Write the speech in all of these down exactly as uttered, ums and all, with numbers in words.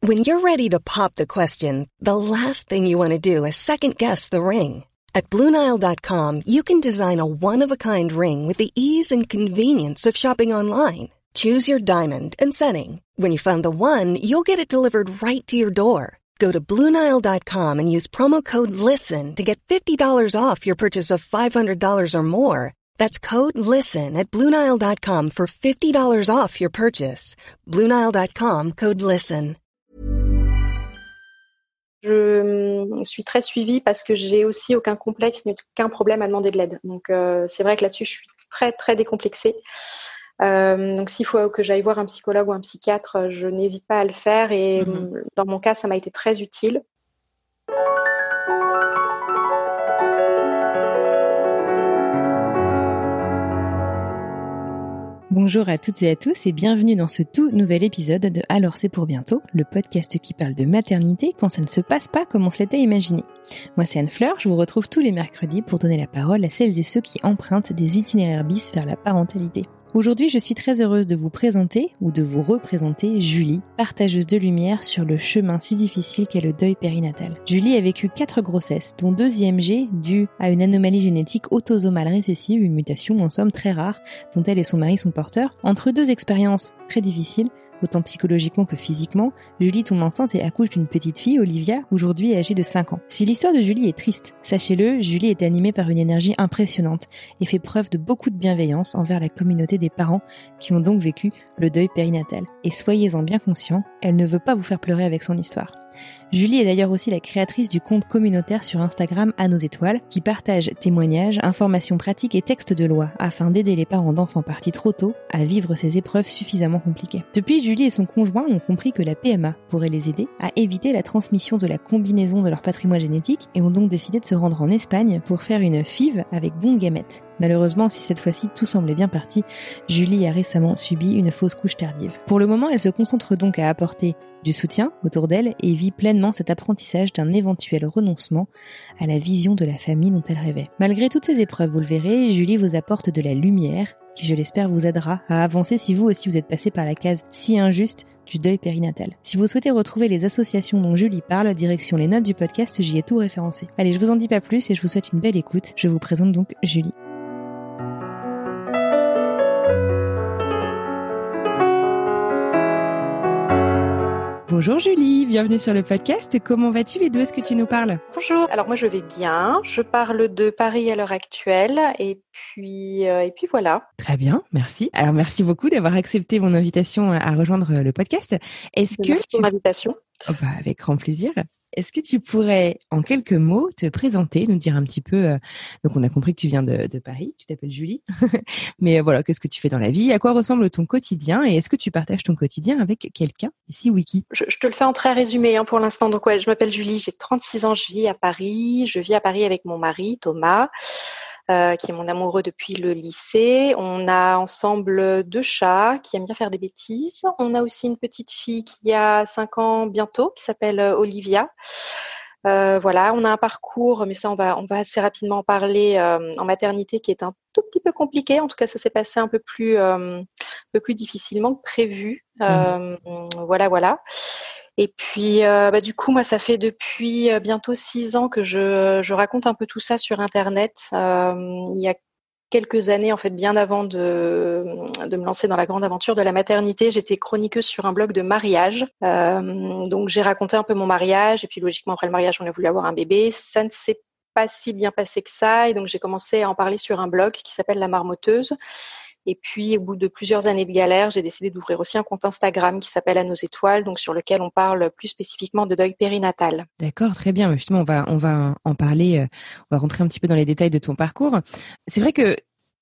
When you're ready to pop the question, the last thing you want to do is second-guess the ring. At Blue Nile dot com, you can design a one-of-a-kind ring with the ease and convenience of shopping online. Choose your diamond and setting. When you find the one, you'll get it delivered right to your door. Go to Blue Nile dot com and use promo code LISTEN to get fifty dollars off your purchase of five hundred dollars or more. That's code LISTEN at Blue Nile dot com for fifty dollars off your purchase. Blue Nile dot com, code LISTEN. Je suis très suivie parce que j'ai aussi aucun complexe ni aucun problème à demander de l'aide. Donc euh, c'est vrai que là-dessus, je suis très très décomplexée. Euh, donc s'il faut que j'aille voir un psychologue ou un psychiatre, je n'hésite pas à le faire et mmh. dans mon cas, ça m'a été très utile. Bonjour à toutes et à tous et bienvenue dans ce tout nouvel épisode de Alors c'est pour bientôt, le podcast qui parle de maternité quand ça ne se passe pas comme on se l'était imaginé. Moi c'est Anne Fleur, je vous retrouve tous les mercredis pour donner la parole à celles et ceux qui empruntent des itinéraires bis vers la parentalité. Aujourd'hui, je suis très heureuse de vous présenter ou de vous représenter Julie, partageuse de lumière sur le chemin si difficile qu'est le deuil périnatal. Julie a vécu quatre grossesses, dont deux I M G dues à une anomalie génétique autosomale récessive, une mutation en somme très rare dont elle et son mari sont porteurs. Entre deux expériences très difficiles, autant psychologiquement que physiquement, Julie tombe enceinte et accouche d'une petite fille, Olivia, aujourd'hui âgée de cinq ans. Si l'histoire de Julie est triste, sachez-le, Julie est animée par une énergie impressionnante et fait preuve de beaucoup de bienveillance envers la communauté des parents qui ont donc vécu le deuil périnatal. Et soyez-en bien conscients, elle ne veut pas vous faire pleurer avec son histoire. Julie est d'ailleurs aussi la créatrice du compte communautaire sur Instagram À nos étoiles, qui partage témoignages, informations pratiques et textes de loi afin d'aider les parents d'enfants partis trop tôt à vivre ces épreuves suffisamment compliquées. Depuis, Julie et son conjoint ont compris que la P M A pourrait les aider à éviter la transmission de la combinaison de leur patrimoine génétique et ont donc décidé de se rendre en Espagne pour faire une F I V avec don de gamètes. Malheureusement, si cette fois-ci tout semblait bien parti, Julie a récemment subi une fausse couche tardive. Pour le moment, elle se concentre donc à apporter du soutien autour d'elle et vit pleinement cet apprentissage d'un éventuel renoncement à la vision de la famille dont elle rêvait. Malgré toutes ces épreuves, vous le verrez, Julie vous apporte de la lumière qui, je l'espère, vous aidera à avancer si vous aussi vous êtes passé par la case si injuste du deuil périnatal. Si vous souhaitez retrouver les associations dont Julie parle, direction les notes du podcast, j'y ai tout référencé. Allez, je vous en dis pas plus et je vous souhaite une belle écoute. Je vous présente donc Julie. Bonjour Julie, bienvenue sur le podcast. Comment vas-tu et d'où est-ce que tu nous parles ? Bonjour, alors moi je vais bien, je parle de Paris à l'heure actuelle et puis, euh, et puis voilà. Très bien, merci. Alors merci beaucoup d'avoir accepté mon invitation à rejoindre le podcast. Est-ce que merci tu... pour l'invitation. Oh bah, avec grand plaisir. Est-ce que tu pourrais, en quelques mots, te présenter, nous dire un petit peu... Euh, donc, on a compris que tu viens de, de Paris, tu t'appelles Julie. Mais euh, voilà, qu'est-ce que tu fais dans la vie ? À quoi ressemble ton quotidien ? Et est-ce que tu partages ton quotidien avec quelqu'un ici, Wiki ? je, je te le fais en très résumé hein, pour l'instant. Donc, ouais, je m'appelle Julie, j'ai trente-six ans, je vis à Paris. Je vis à Paris avec mon mari, Thomas, euh, qui est mon amoureux depuis le lycée. On a ensemble deux chats qui aiment bien faire des bêtises. On a aussi une petite fille qui a cinq ans bientôt, qui s'appelle Olivia. Euh, voilà, on a un parcours, mais ça on va on va assez rapidement en parler euh, en maternité qui est un tout petit peu compliqué. En tout cas, ça s'est passé un peu plus euh, un peu plus difficilement que prévu. Euh, mmh. Voilà, voilà. Et puis, euh, bah, du coup, moi, ça fait depuis bientôt six ans que je je raconte un peu tout ça sur Internet. Euh, il y a quelques années, en fait, bien avant de, de me lancer dans la grande aventure de la maternité, j'étais chroniqueuse sur un blog de mariage. Euh, donc, j'ai raconté un peu mon mariage. Et puis, logiquement, après le mariage, on a voulu avoir un bébé. Ça ne s'est pas si bien passé que ça. Et donc, j'ai commencé à en parler sur un blog qui s'appelle La Marmotteuse. Et puis, au bout de plusieurs années de galère, j'ai décidé d'ouvrir aussi un compte Instagram qui s'appelle À nos étoiles, donc sur lequel on parle plus spécifiquement de deuil périnatal. D'accord, très bien. Justement, on va on va en parler. On va rentrer un petit peu dans les détails de ton parcours. C'est vrai que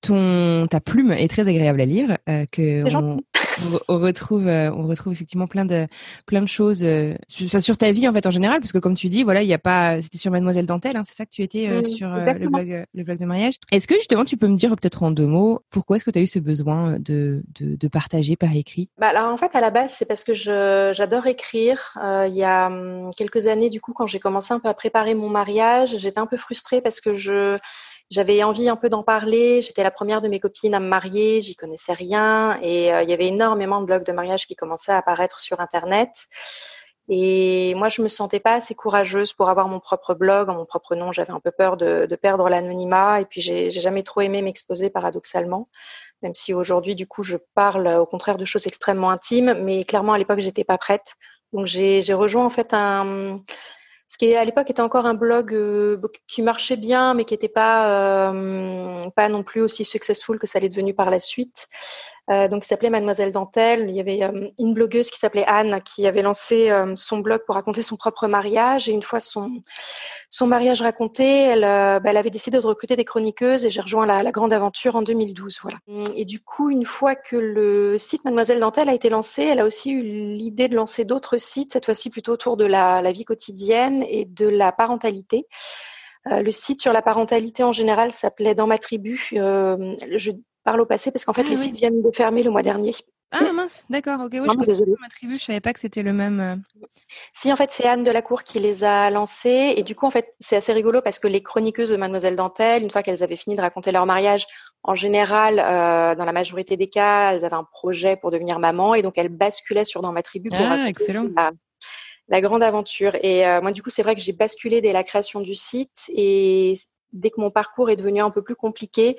ton ta plume est très agréable à lire. Euh, que on, on retrouve euh, on retrouve effectivement plein de plein de choses euh, sur, sur ta vie en fait en général, parce que comme tu dis, voilà, il y a pas. C'était sur Mademoiselle Dentelle, hein, c'est ça que tu étais euh, mmh, sur euh, le blog euh, le blog de mariage. Est-ce que justement tu peux me dire peut-être en deux mots pourquoi est-ce que tu as eu ce besoin de de, de partager par écrit ? Bah alors en fait à la base c'est parce que je j'adore écrire. Euh, il y a hum, quelques années du coup quand j'ai commencé un peu à préparer mon mariage, j'étais un peu frustrée parce que je j'avais envie un peu d'en parler. J'étais la première de mes copines à me marier, j'y connaissais rien et euh, il y avait énormément de blogs de mariage qui commençaient à apparaître sur Internet. Et moi, je me sentais pas assez courageuse pour avoir mon propre blog en mon propre nom. J'avais un peu peur de, de perdre l'anonymat. Et puis, j'ai, j'ai jamais trop aimé m'exposer paradoxalement, même si aujourd'hui, du coup, je parle au contraire de choses extrêmement intimes. Mais clairement, à l'époque, j'étais pas prête. Donc, j'ai, j'ai rejoint en fait un ce qui à l'époque était encore un blog euh, qui marchait bien, mais qui n'était pas euh, pas non plus aussi successful que ça l'est devenu par la suite. Euh, donc, il s'appelait Mademoiselle Dentelle. Il y avait euh, une blogueuse qui s'appelait Anne qui avait lancé euh, son blog pour raconter son propre mariage. Et une fois son son mariage raconté, elle, euh, bah, elle avait décidé de recruter des chroniqueuses et j'ai rejoint la, la grande aventure en deux mille douze. Voilà. Et du coup, une fois que le site Mademoiselle Dentelle a été lancé, elle a aussi eu l'idée de lancer d'autres sites, cette fois-ci plutôt autour de la, la vie quotidienne et de la parentalité. Euh, le site sur la parentalité en général s'appelait Dans ma tribu. Euh, je parle au passé parce qu'en fait, ah, les oui. sites viennent de fermer le mois dernier. Ah mince, d'accord, ok, oui, je connais pas ma tribu, je savais pas que c'était le même. Euh... Si, en fait, c'est Anne Delacour qui les a lancés. Et du coup, en fait, c'est assez rigolo parce que les chroniqueuses de Mademoiselle Dentelle, une fois qu'elles avaient fini de raconter leur mariage, en général, euh, dans la majorité des cas, elles avaient un projet pour devenir maman et donc elles basculaient sur Dans ma tribu pour ah, raconter excellent. La, la grande aventure. Et euh, moi, du coup, c'est vrai que j'ai basculé dès la création du site et dès que mon parcours est devenu un peu plus compliqué,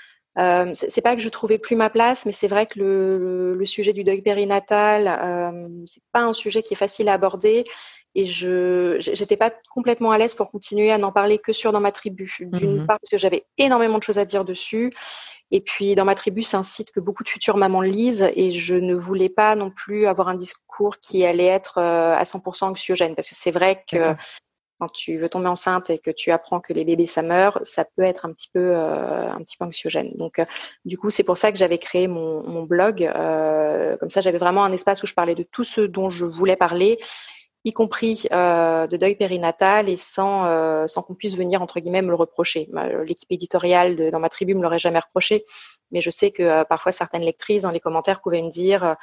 Euh, c'est, c'est pas que je trouvais plus ma place, mais c'est vrai que le, le, le sujet du deuil périnatal, euh, c'est pas un sujet qui est facile à aborder, et je j'étais pas complètement à l'aise pour continuer à n'en parler que sur Dans ma tribu. D'une Mm-hmm. part parce que j'avais énormément de choses à dire dessus, et puis Dans ma tribu, c'est un site que beaucoup de futures mamans lisent, et je ne voulais pas non plus avoir un discours qui allait être euh, à cent pour cent anxiogène, parce que c'est vrai que D'accord. quand tu veux tomber enceinte et que tu apprends que les bébés ça meurt, ça peut être un petit peu euh, un petit peu anxiogène. Donc euh, du coup, c'est pour ça que j'avais créé mon, mon blog. Euh, comme ça, j'avais vraiment un espace où je parlais de tout ce dont je voulais parler, y compris euh, de deuil périnatal, et sans euh, sans qu'on puisse venir entre guillemets me le reprocher. L'équipe éditoriale de, dans ma tribu me l'aurait jamais reproché, mais je sais que euh, parfois certaines lectrices dans les commentaires pouvaient me dire euh,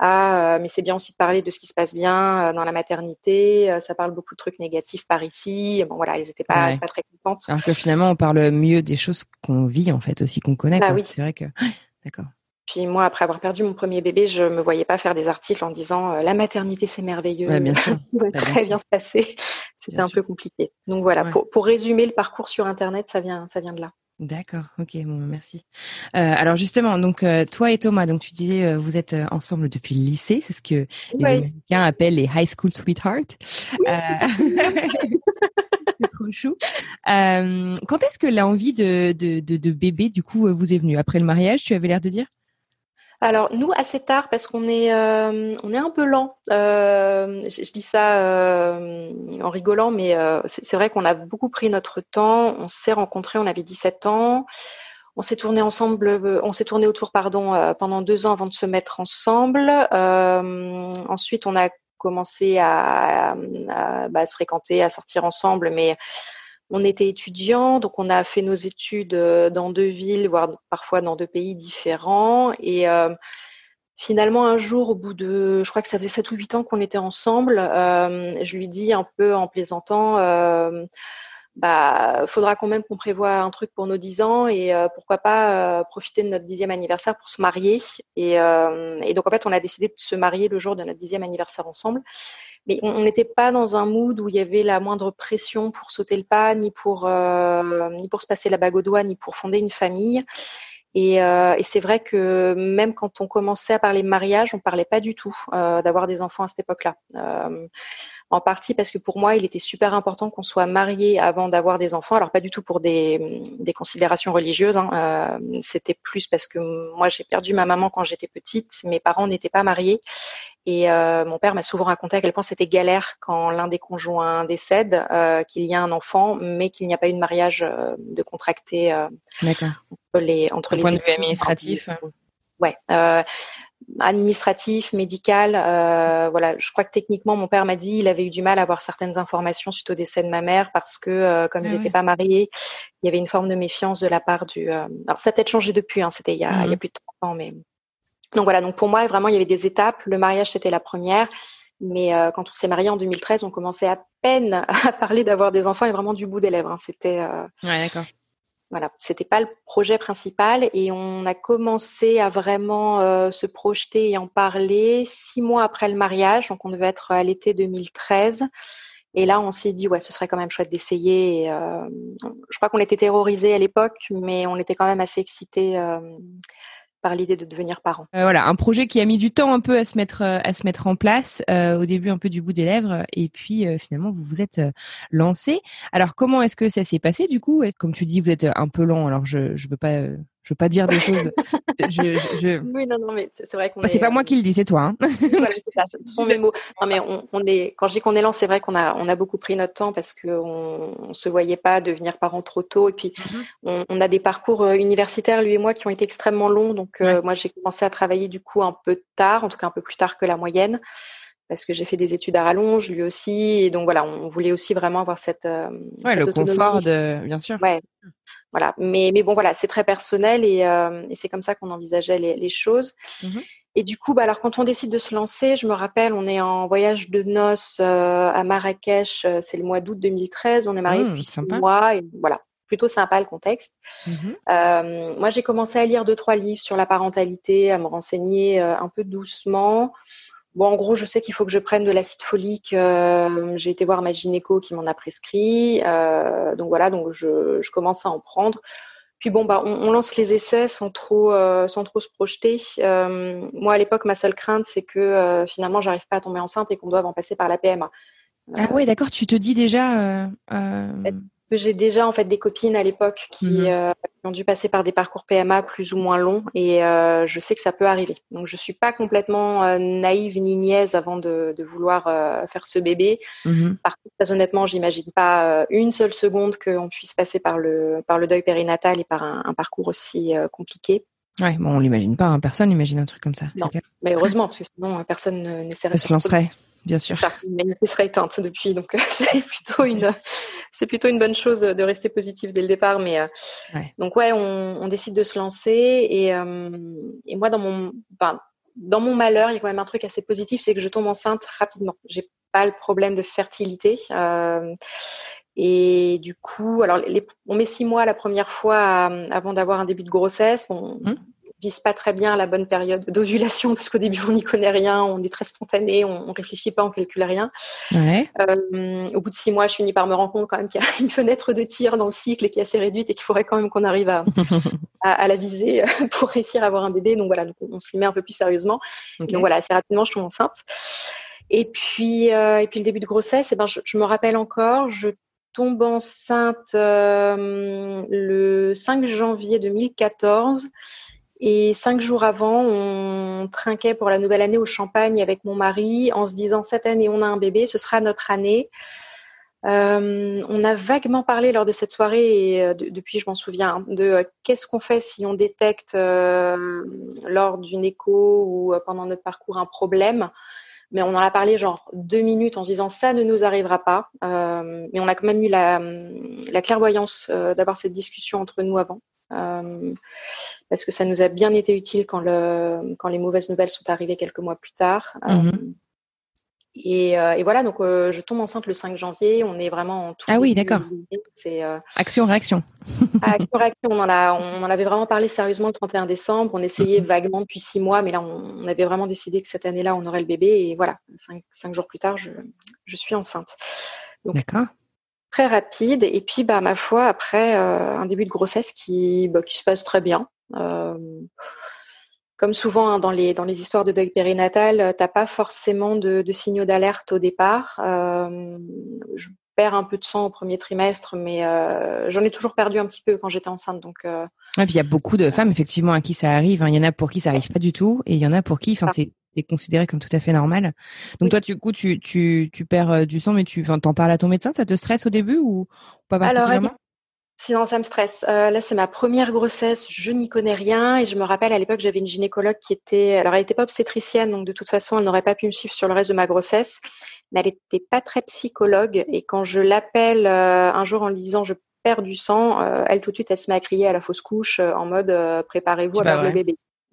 Ah, mais c'est bien aussi de parler de ce qui se passe bien dans la maternité. Ça parle beaucoup de trucs négatifs par ici. Bon, voilà, elles n'étaient pas, ouais. pas très contentes. Alors que finalement, on parle mieux des choses qu'on vit, en fait, aussi, qu'on connaît. Ah quoi. oui. C'est vrai que... D'accord. Puis moi, après avoir perdu mon premier bébé, je me voyais pas faire des articles en disant euh, la maternité, c'est merveilleux. Ouais, bien sûr. Tout va bah, très bien, bien se passer. C'était bien un sûr. peu compliqué. Donc voilà, ouais. pour, pour résumer le parcours sur Internet, ça vient, ça vient de là. D'accord, ok, bon, merci. Euh, alors justement, donc euh, toi et Thomas, donc tu disais euh, vous êtes euh, ensemble depuis le lycée, c'est ce que les ouais. Américains appellent les high school sweethearts. Euh... c'est trop chou. Euh, quand est-ce que l'envie de, de, de, de bébé du coup vous est venue? Après le mariage, tu avais l'air de dire? Alors nous assez tard parce qu'on est euh, on est un peu lent. Euh, je, je dis ça euh, en rigolant, mais euh, c'est, c'est vrai qu'on a beaucoup pris notre temps. On s'est rencontrés, on avait dix-sept ans. On s'est tourné ensemble, on s'est tourné autour pardon euh, pendant deux ans avant de se mettre ensemble. Euh, ensuite, on a commencé à, à, bah, à se fréquenter, à sortir ensemble, mais on était étudiants, donc on a fait nos études dans deux villes, voire parfois dans deux pays différents. Et euh, finalement, un jour, au bout de, je crois que ça faisait sept ou huit ans qu'on était ensemble, euh, je lui dis un peu en plaisantant, euh, bah, faudra quand même qu'on prévoie un truc pour nos dix ans et euh, pourquoi pas euh, profiter de notre dixième anniversaire pour se marier. Et, euh, et donc en fait, on a décidé de se marier le jour de notre dixième anniversaire ensemble. Mais on n'était pas dans un mood où il y avait la moindre pression pour sauter le pas, ni pour euh, ni pour se passer la bague au doigt, ni pour fonder une famille. Et, euh, et c'est vrai que même quand on commençait à parler mariage, on parlait pas du tout euh, d'avoir des enfants à cette époque-là. Euh, en partie parce que pour moi, il était super important qu'on soit marié avant d'avoir des enfants. Alors pas du tout pour des, des considérations religieuses. Hein. Euh, c'était plus parce que moi, j'ai perdu ma maman quand j'étais petite. Mes parents n'étaient pas mariés. Et euh, mon père m'a souvent raconté à quel point c'était galère quand l'un des conjoints décède, euh, qu'il y a un enfant, mais qu'il n'y a pas eu de mariage euh, de contracté euh, D'accord. entre les entre D'un les point époux. de vue administratif. Ouais. Euh, administratif, médical, euh, voilà. Je crois que techniquement, mon père m'a dit, il avait eu du mal à avoir certaines informations suite au décès de ma mère parce que euh, comme ah ils n'étaient ouais. pas mariés, il y avait une forme de méfiance de la part du. Euh... Alors ça a peut-être changé depuis, hein, c'était il y a, mmh. il y a plus de trente ans, mais donc voilà. Donc pour moi, vraiment, il y avait des étapes. Le mariage, c'était la première. Mais euh, quand on s'est mariés en deux mille treize, on commençait à peine à parler d'avoir des enfants et vraiment du bout des lèvres. Hein. C'était. Euh... Ouais, d'accord. Voilà, c'était pas le projet principal et on a commencé à vraiment euh, se projeter et en parler six mois après le mariage, donc on devait être à l'été deux mille treize. Et là, on s'est dit, ouais, ce serait quand même chouette d'essayer. Et, euh, je crois qu'on était terrorisés à l'époque, mais on était quand même assez excités euh, par l'idée de devenir parents. Euh, voilà, un projet qui a mis du temps un peu à se mettre à se mettre en place, euh, au début un peu du bout des lèvres, et puis euh, finalement vous vous êtes euh, lancé. Alors comment est-ce que ça s'est passé du coup? Comme tu dis, vous êtes un peu lent. Alors je je veux pas euh, je veux pas dire des choses. je, je, je... Oui, non, non, mais c'est, c'est vrai qu'on bah, est. C'est pas moi euh... qui le dis, c'est toi. Hein. Voilà, c'est ça. Ce sont mes mots. Non, mais on, on est. Quand je dis qu'on est lent, c'est vrai qu'on a on a beaucoup pris notre temps parce que on, on se voyait pas devenir parents trop tôt. Et puis mm-hmm. on, on a des parcours universitaires, lui et moi, qui ont été extrêmement longs. Donc euh, ouais. moi, j'ai commencé à travailler du coup un peu tard, en tout cas un peu plus tard que la moyenne, parce que j'ai fait des études à rallonge, lui aussi. Et donc voilà, on voulait aussi vraiment avoir cette. Euh, ouais, cette le autonomie. confort de, bien sûr. Ouais. Voilà, mais mais bon voilà, c'est très personnel et, euh, et c'est comme ça qu'on envisageait les, les choses. Mm-hmm. Et du coup, bah alors quand on décide de se lancer, je me rappelle, on est en voyage de noces euh, à Marrakech, euh, c'est le mois d'août deux mille treize, on est mariés mmh, depuis six mois et voilà, plutôt sympa le contexte. Mm-hmm. Euh, moi, j'ai commencé à lire deux trois livres sur la parentalité, à me renseigner euh, un peu doucement. Bon, en gros, je sais qu'il faut que je prenne de l'acide folique. Euh, j'ai été voir ma gynéco qui m'en a prescrit. Euh, donc voilà, donc je, je commence à en prendre. Puis bon, bah, on, on lance les essais sans trop, euh, sans trop se projeter. Euh, moi, à l'époque, ma seule crainte, c'est que euh, finalement, j'arrive pas à tomber enceinte et qu'on doive en passer par la P M A. Euh, ah ouais, d'accord. Tu te dis déjà. Euh, euh... En fait, j'ai déjà en fait des copines à l'époque qui, mmh. euh, qui ont dû passer par des parcours P M A plus ou moins longs et euh, je sais que ça peut arriver. Donc je suis pas complètement euh, naïve ni niaise avant de, de vouloir euh, faire ce bébé. Mmh. Par contre, très honnêtement, j'imagine pas euh, une seule seconde qu'on puisse passer par le par le deuil périnatal et par un, un parcours aussi euh, compliqué. Ouais, bon, on l'imagine pas. Hein. Personne n'imagine un truc comme ça. Non, mais heureusement parce que sinon personne n'essaierait. Se lancerait. Bien sûr. Ça, l'humanité serait éteinte depuis, donc euh, c'est plutôt une, c'est plutôt une bonne chose de rester positif dès le départ. Mais euh, ouais. donc ouais, on, on décide de se lancer et, euh, et moi dans mon, ben, dans mon malheur, il y a quand même un truc assez positif, c'est que je tombe enceinte rapidement. J'ai pas le problème de fertilité euh, et du coup, alors les, on met six mois la première fois à, avant d'avoir un début de grossesse. On, hum. vise pas très bien la bonne période d'ovulation parce qu'au début on n'y connaît rien, on est très spontané, on, on réfléchit pas, on calcule rien. Ouais. Euh, au bout de six mois, je finis par me rendre compte quand même qu'il y a une fenêtre de tir dans le cycle et qui est assez réduite et qu'il faudrait quand même qu'on arrive à, à, à la viser pour réussir à avoir un bébé. Donc voilà, donc on, on s'y met un peu plus sérieusement. Okay. Donc voilà, assez rapidement je tombe enceinte. Et puis euh, et puis le début de grossesse, eh ben je, je me rappelle encore, je tombe enceinte euh, le cinq janvier deux mille quatorze. Et cinq jours avant, on trinquait pour la nouvelle année au Champagne avec mon mari en se disant cette année on a un bébé, ce sera notre année. Euh, on a vaguement parlé lors de cette soirée et euh, de, depuis je m'en souviens de euh, qu'est-ce qu'on fait si on détecte euh, lors d'une écho ou euh, pendant notre parcours un problème. Mais on en a parlé genre deux minutes en se disant ça ne nous arrivera pas. Euh, mais on a quand même eu la, la clairvoyance euh, d'avoir cette discussion entre nous avant. Euh, parce que ça nous a bien été utile quand, le, quand les mauvaises nouvelles sont arrivées quelques mois plus tard. Mm-hmm. Euh, et, euh, et voilà, donc euh, je tombe enceinte le cinq janvier. On est vraiment en tout. Ah oui, d'accord. C'est, euh, action-réaction. Action-réaction. On en a, on en avait vraiment parlé sérieusement le trente et un décembre. On essayait mm-hmm. vaguement depuis six mois, mais là, on, on avait vraiment décidé que cette année-là, on aurait le bébé. Et voilà, cinq, cinq jours plus tard, je, je suis enceinte. Donc, d'accord. Très rapide. Et puis, bah, ma foi, après euh, un début de grossesse qui, bah, qui se passe très bien. Euh, comme souvent hein, dans les dans les histoires de deuil périnatal, t'as pas forcément de, de signaux d'alerte au départ. Euh, je perds un peu de sang au premier trimestre, mais euh, j'en ai toujours perdu un petit peu quand j'étais enceinte. Donc, euh, ouais, puis il y a beaucoup de femmes effectivement à qui ça arrive. Hein. Il y en a pour qui ça arrive pas du tout, et il y en a pour qui, enfin, c'est, c'est considéré comme tout à fait normal. Donc oui. Toi, du coup, tu tu tu perds du sang, mais tu, enfin, t'en parles à ton médecin. Ça te stresse au début ou pas particulièrement? Alors, sinon, ça me stresse. Euh, là, c'est ma première grossesse. Je n'y connais rien. Et je me rappelle, à l'époque, j'avais une gynécologue qui était... Alors, elle n'était pas obstétricienne, donc de toute façon, elle n'aurait pas pu me suivre sur le reste de ma grossesse. Mais elle n'était pas très psychologue. Et quand je l'appelle euh, un jour en lui disant « je perds du sang euh, », elle, tout de suite, elle se met à crier à la fausse couche euh, en mode euh, « préparez-vous c'est à perdre le bébé ».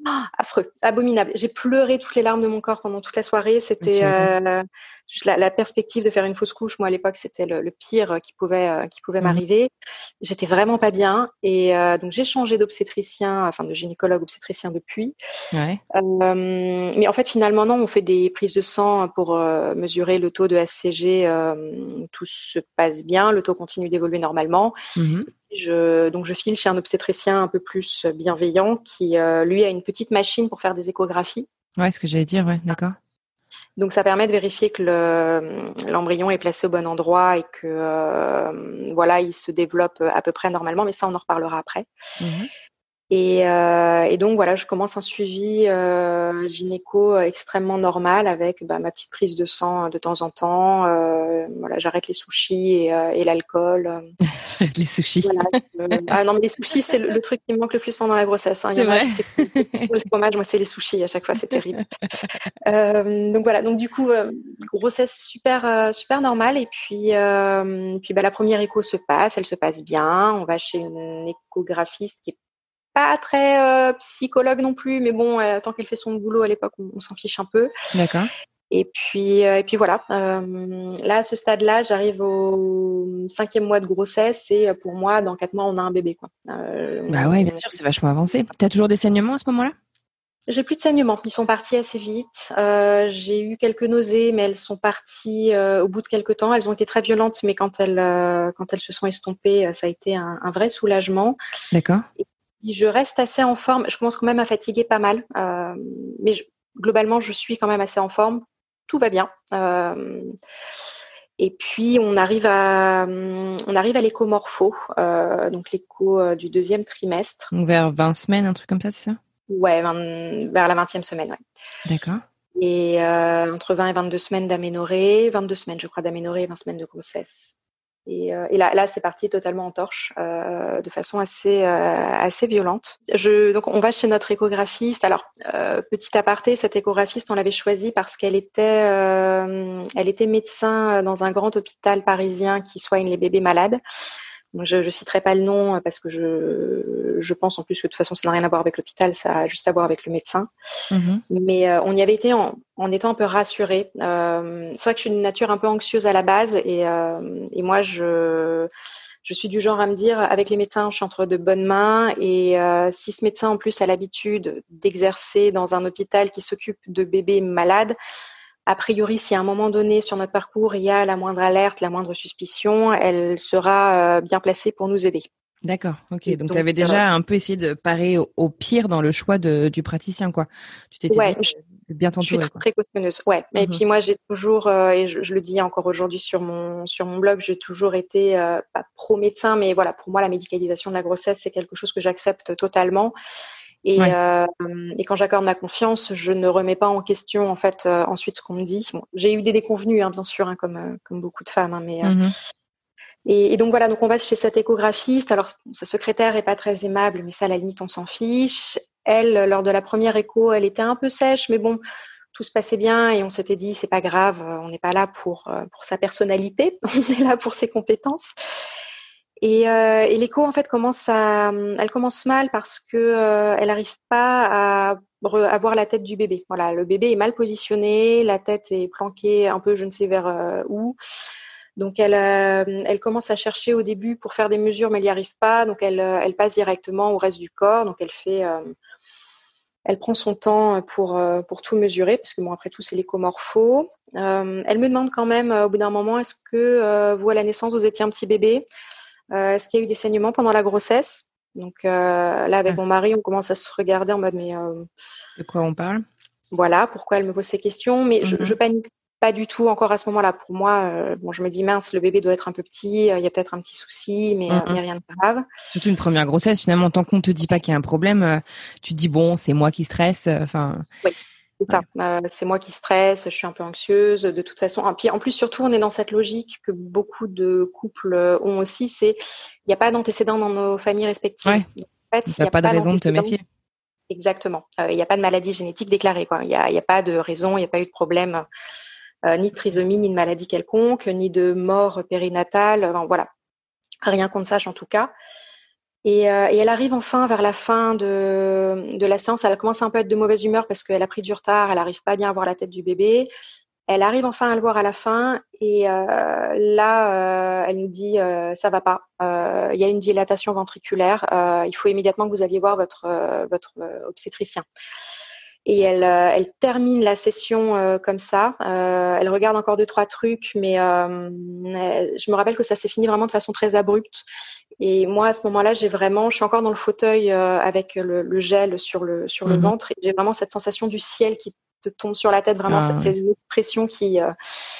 Oh, affreux, abominable. J'ai pleuré toutes les larmes de mon corps pendant toute la soirée. C'était euh, la, la perspective de faire une fausse couche. Moi, à l'époque, c'était le, le pire qui pouvait euh, qui pouvait mmh. m'arriver. J'étais vraiment pas bien. Et euh, donc, j'ai changé d'obstétricien, enfin de gynécologue obstétricien depuis. Ouais. Euh, mais en fait, finalement, non. On fait des prises de sang pour euh, mesurer le taux de S C G. Euh, tout se passe bien. Le taux continue d'évoluer normalement. Mmh. Je, donc, je file chez un obstétricien un peu plus bienveillant qui, euh, lui, a une petite machine pour faire des échographies. Ouais, ce que j'allais dire, ouais, d'accord. Donc, ça permet de vérifier que le, l'embryon est placé au bon endroit et que, euh, voilà, il se développe à peu près normalement. Mais ça, on en reparlera après. Mmh. Et, euh, et donc, voilà, je commence un suivi euh, gynéco extrêmement normal avec bah, ma petite prise de sang de temps en temps. Euh, voilà, j'arrête les sushis et, euh, et l'alcool. Les sushis. Voilà, euh, ah non, mais les sushis, c'est le, le truc qui me manque le plus pendant la grossesse. Hein. Il y en a, c'est, c'est le fromage, moi, c'est les sushis à chaque fois, c'est terrible. euh, donc voilà, donc du coup, euh, grossesse super, euh, super normale. Et puis, euh, puis bah, la première écho se passe, elle se passe bien. On va chez une échographiste qui est pas très euh, psychologue non plus, mais bon, euh, tant qu'elle fait son boulot à l'époque, on, on s'en fiche un peu. D'accord. Et puis, euh, et puis voilà. Euh, là, à ce stade-là, j'arrive au cinquième mois de grossesse et pour moi, dans quatre mois, on a un bébé, quoi. Euh, bah ouais, bien sûr, c'est vachement avancé. T'as toujours des saignements à ce moment-là ? J'ai plus de saignements. Ils sont partis assez vite. Euh, j'ai eu quelques nausées, mais elles sont parties euh, au bout de quelques temps. Elles ont été très violentes, mais quand elles, euh, quand elles se sont estompées, ça a été un, un vrai soulagement. D'accord. Et je reste assez en forme. Je commence quand même à fatiguer pas mal, euh, mais je, globalement, je suis quand même assez en forme. Tout va bien. Euh, et puis on arrive à, on arrive à l'écho morpho, euh, donc l'écho du deuxième trimestre. Donc vers vingt semaines, un truc comme ça, c'est ça ? Ouais, vingt, vers la vingtième semaine, ouais. D'accord. Et euh, entre vingt et vingt-deux semaines d'aménorrhée, vingt-deux semaines, je crois, d'aménorrhée et vingt semaines de grossesse. Et, euh, et là, là, c'est parti totalement en torche, euh, de façon assez, euh, assez violente. Je, donc, on va chez notre échographiste. Alors, euh, petit aparté, cette échographiste, on l'avait choisie parce qu'elle était, euh, elle était médecin dans un grand hôpital parisien qui soigne les bébés malades. Donc, je ne citerai pas le nom parce que je, je pense en plus que de toute façon, ça n'a rien à voir avec l'hôpital, ça a juste à voir avec le médecin. Mmh. Mais euh, on y avait été en, en étant un peu rassurés. Euh, c'est vrai que je suis d'une nature un peu anxieuse à la base et, euh, et moi, je, je suis du genre à me dire, avec les médecins, je suis entre de bonnes mains. Et euh, si ce médecin, en plus, a l'habitude d'exercer dans un hôpital qui s'occupe de bébés malades, a priori, si à un moment donné sur notre parcours, il y a la moindre alerte, la moindre suspicion, elle sera euh, bien placée pour nous aider. D'accord, ok. Donc, donc tu avais déjà euh, un peu essayé de parer au, au pire dans le choix de, du praticien, quoi. Tu t'étais ouais, dit de bien t'entourer. Je suis quoi. très précautionneuse, ouais. Mm-hmm. Et puis moi, j'ai toujours, euh, et je, je le dis encore aujourd'hui sur mon sur mon blog, j'ai toujours été euh, pas pro médecin, mais voilà, pour moi, la médicalisation de la grossesse, c'est quelque chose que j'accepte totalement. Et, ouais. euh, et quand j'accorde ma confiance, je ne remets pas en question en fait euh, ensuite ce qu'on me dit. Bon, j'ai eu des déconvenues, hein, bien sûr, hein, comme euh, comme beaucoup de femmes, hein, mais euh, mm-hmm. et, et donc voilà, donc on va chez cette échographiste. Alors sa secrétaire est pas très aimable, mais ça à la limite on s'en fiche. Elle, lors de la première écho, elle était un peu sèche, mais bon, tout se passait bien et on s'était dit c'est pas grave, on n'est pas là pour pour sa personnalité, on est là pour ses compétences. Et, euh, et l'écho en fait commence à, elle commence mal parce que euh, elle n'arrive pas à, à voir la tête du bébé. Voilà, le bébé est mal positionné, la tête est planquée un peu je ne sais vers euh, où. Donc elle, euh, elle commence à chercher au début pour faire des mesures, mais elle n'y arrive pas. Donc elle, elle passe directement au reste du corps. Donc elle fait, euh, elle prend son temps pour euh, pour tout mesurer, parce que bon après tout c'est l'échomorpho. Euh, elle me demande quand même au bout d'un moment, est-ce que euh, vous à la naissance vous étiez un petit bébé? Euh, est-ce qu'il y a eu des saignements pendant la grossesse? Donc euh, là, avec ah. mon mari, on commence à se regarder en mode mais euh, de quoi on parle? Voilà, pourquoi elle me pose ces questions, mais mm-hmm. je, je panique pas du tout encore à ce moment-là. Pour moi, euh, bon, je me dis mince, le bébé doit être un peu petit, il euh, y a peut-être un petit souci, mais, mm-hmm. euh, mais rien de grave. Surtout une première grossesse, finalement, tant qu'on te dit pas qu'il y a un problème, euh, tu te dis bon, c'est moi qui stresse. Enfin. Euh, oui. C'est ça. Ouais. Euh, c'est moi qui stresse, je suis un peu anxieuse. De toute façon, et puis en plus surtout, on est dans cette logique que beaucoup de couples ont aussi, c'est il n'y a pas d'antécédents dans nos familles respectives. Ouais. Donc, en fait, il n'y a, a pas de raison de te méfier. Exactement. Il euh, n'y a pas de maladie génétique déclarée. Il n'y a, y a pas de raison, il n'y a pas eu de problème, euh, ni de trisomie, ni de maladie quelconque, ni de mort périnatale. Enfin, voilà. Rien qu'on ne sache en tout cas. Et, euh, et elle arrive enfin vers la fin de, de la séance. Elle commence un peu à être de mauvaise humeur parce qu'elle a pris du retard. Elle n'arrive pas bien à voir la tête du bébé. Elle arrive enfin à le voir à la fin. Et euh, là, euh, elle nous dit euh, ça va pas. Euh, il y a une dilatation ventriculaire. Euh, il faut immédiatement que vous alliez voir votre, euh, votre euh, obstétricien. Et elle, euh, elle termine la session euh, comme ça. Euh, elle regarde encore deux, trois trucs, mais euh, je me rappelle que ça s'est fini vraiment de façon très abrupte. Et moi, à ce moment-là, j'ai vraiment, je suis encore dans le fauteuil euh, avec le, le gel sur le sur le Mhm. ventre, et j'ai vraiment cette sensation du ciel qui te tombe sur la tête. Vraiment, Ah, c'est ouais. une pression qui euh,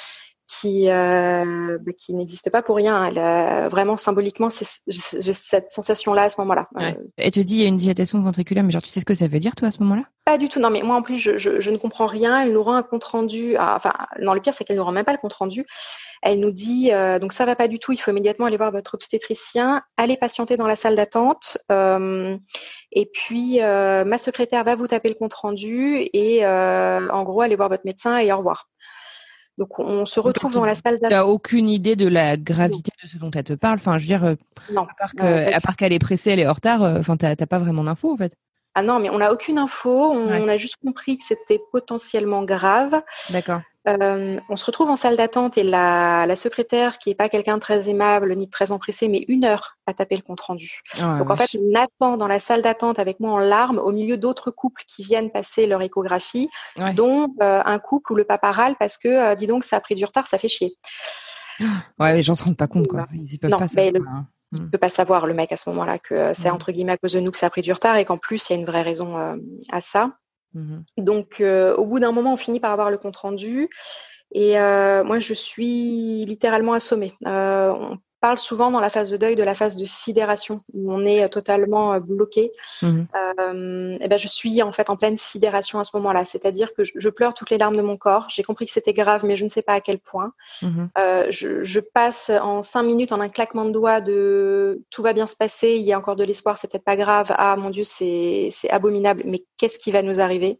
qui euh, bah, qui n'existe pas pour rien. Elle, euh, vraiment symboliquement, c'est, j'ai cette sensation-là à ce moment-là. Ouais. Euh, Elle te dit il y a une dilatation ventriculaire, mais genre tu sais ce que ça veut dire toi à ce moment-là? Pas du tout. Non, mais moi en plus, je, je, je ne comprends rien. Elle nous rend un compte rendu. Ah, enfin, non, le pire, c'est qu'elle nous rend même pas le compte rendu. Elle nous dit euh, donc ça va pas du tout. Il faut immédiatement aller voir votre obstétricien. Allez patienter dans la salle d'attente. Euh, et puis euh, ma secrétaire va vous taper le compte rendu et euh, en gros, allez voir votre médecin et au revoir. Donc on se Donc retrouve tu dans la salle d'attente. n'as aucune idée de la gravité de ce dont elle te parle. Enfin, je veux dire, euh, Non. à part Euh, que, à part qu'elle est pressée, elle est en retard. euh, Enfin, t'as t'as pas vraiment d'infos en fait. ah non, mais on n'a aucune info. On Ouais. a juste compris que c'était potentiellement grave. D'accord. Euh, on se retrouve en salle d'attente et la, la secrétaire, qui est pas quelqu'un de très aimable ni de très empressé, met une heure à taper le compte rendu. Oh, la Donc en fait, vache. on attend dans la salle d'attente avec moi en larmes, au milieu d'autres couples qui viennent passer leur échographie, Ouais. dont euh, un couple où le papa râle parce que, euh, dis donc, ça a pris du retard, ça fait chier. Ouais, les gens se rendent pas compte quoi. Ils y peuvent Non, pas mais savoir. le, Hein. il Mm. peut pas savoir, le mec, à ce moment-là, que euh, c'est Mm. entre guillemets à cause de nous que ça a pris du retard et qu'en plus, il y a une vraie raison euh, à ça. Mhm. Donc, euh, au bout d'un moment, on finit par avoir le compte rendu. Et euh, moi, je suis littéralement assommée. Euh, on parle souvent dans la phase de deuil de la phase de sidération, où on est totalement euh, bloqué. Mhm. Euh, et ben, je suis en fait en pleine sidération à ce moment-là. C'est-à-dire que je, je pleure toutes les larmes de mon corps. J'ai compris que c'était grave, mais je ne sais pas à quel point. Mhm. Euh, je, je passe en cinq minutes en un claquement de doigts de tout va bien se passer, il y a encore de l'espoir, c'est peut-être pas grave. Ah mon Dieu, c'est, c'est abominable, mais qu'est-ce qui va nous arriver?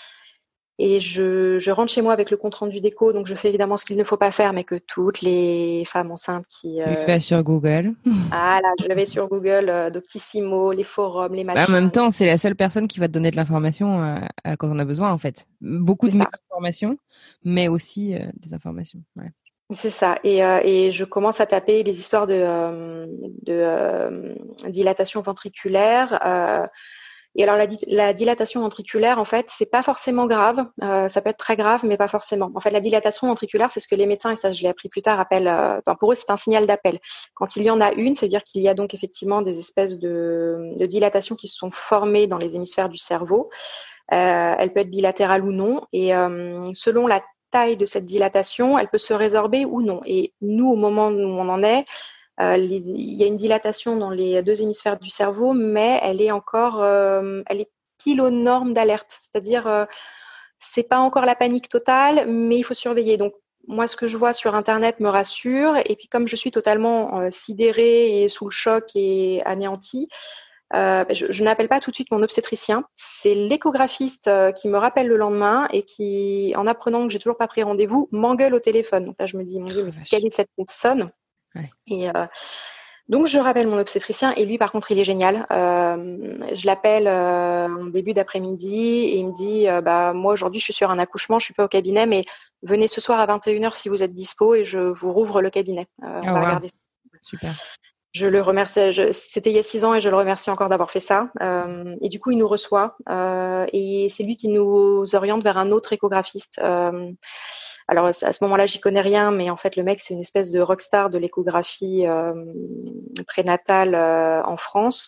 Et je, je rentre chez moi avec le compte rendu d'écho, donc je fais évidemment ce qu'il ne faut pas faire, mais que toutes les femmes enceintes qui... Tu Euh... vas sur Google. Ah là, je vais sur Google, euh, Doctissimo, les forums, les Bah, en même machins. temps, c'est la seule personne qui va te donner de l'information euh, euh, quand on a besoin, en fait. Beaucoup C'est de ça, mésinformations, mais aussi euh, des informations. Ouais. c'est ça. Et, euh, et je commence à taper les histoires de, euh, de euh, dilatation ventriculaire. Euh, Et alors la, la dilatation ventriculaire, en fait, c'est pas forcément grave. Euh, ça peut être très grave, mais pas forcément. En fait, la dilatation ventriculaire, c'est ce que les médecins, et ça je l'ai appris plus tard, appellent. Euh, enfin, pour eux, c'est un signal d'appel. Quand il y en a une, ça veut dire qu'il y a donc effectivement des espèces de, de dilatations qui se sont formées dans les hémisphères du cerveau. Euh, elle peut être bilatérale ou non, et euh, selon la taille de cette dilatation, elle peut se résorber ou non. Et nous, au moment où on en est, Euh, les, il y a une dilatation dans les deux hémisphères du cerveau, mais elle est encore, euh, elle est pile aux normes d'alerte. C'est-à-dire, euh, c'est pas encore la panique totale, mais il faut surveiller. Donc, moi, ce que je vois sur Internet me rassure. Et puis, comme je suis totalement euh, sidérée et sous le choc et anéantie, euh, je, je n'appelle pas tout de suite mon obstétricien. C'est l'échographiste euh, qui me rappelle le lendemain et qui, en apprenant que j'ai toujours pas pris rendez-vous, m'engueule au téléphone. Donc là, je me dis, mon Dieu, Oh, mais vache. quelle est cette personne? Ouais. Et euh, donc je rappelle mon obstétricien et lui par contre il est génial. Euh, je l'appelle euh, en début d'après-midi et il me dit euh, bah moi aujourd'hui je suis sur un accouchement, je suis pas au cabinet, mais venez ce soir à vingt et une heures si vous êtes dispo et je vous rouvre le cabinet. Euh, on Oh, va wow. regarder. Super. Je le remercie. Je, c'était il y a six ans et je le remercie encore d'avoir fait ça. Euh, et du coup, il nous reçoit euh, et c'est lui qui nous oriente vers un autre échographiste. Euh, alors à ce moment-là, j'y connais rien, mais en fait, le mec, c'est une espèce de rockstar de l'échographie euh, prénatale euh, en France.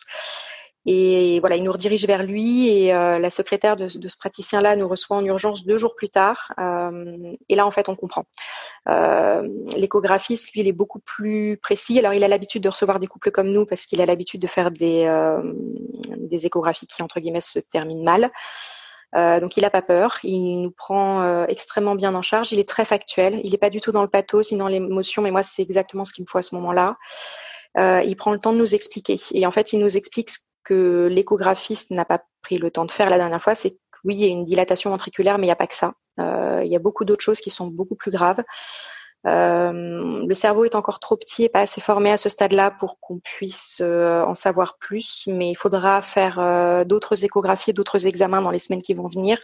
Et voilà, il nous redirige vers lui et euh, la secrétaire de, de ce praticien-là nous reçoit en urgence deux jours plus tard. Euh, et là, en fait, on comprend. Euh, l'échographiste, lui, il est beaucoup plus précis. Alors, il a l'habitude de recevoir des couples comme nous parce qu'il a l'habitude de faire des, euh, des échographies qui, entre guillemets, se terminent mal. Euh, donc, il n'a pas peur. Il nous prend euh, extrêmement bien en charge. Il est très factuel. Il n'est pas du tout dans le pathos ni dans l'émotion, mais moi, c'est exactement ce qu'il me faut à ce moment-là. Euh, il prend le temps de nous expliquer. Et en fait, il nous explique ce que l'échographiste n'a pas pris le temps de faire la dernière fois, c'est que oui, il y a une dilatation ventriculaire, mais il n'y a pas que ça. Euh, il y a beaucoup d'autres choses qui sont beaucoup plus graves. Euh, le cerveau est encore trop petit et pas assez formé à ce stade-là pour qu'on puisse euh, en savoir plus, mais il faudra faire euh, d'autres échographies, d'autres examens dans les semaines qui vont venir.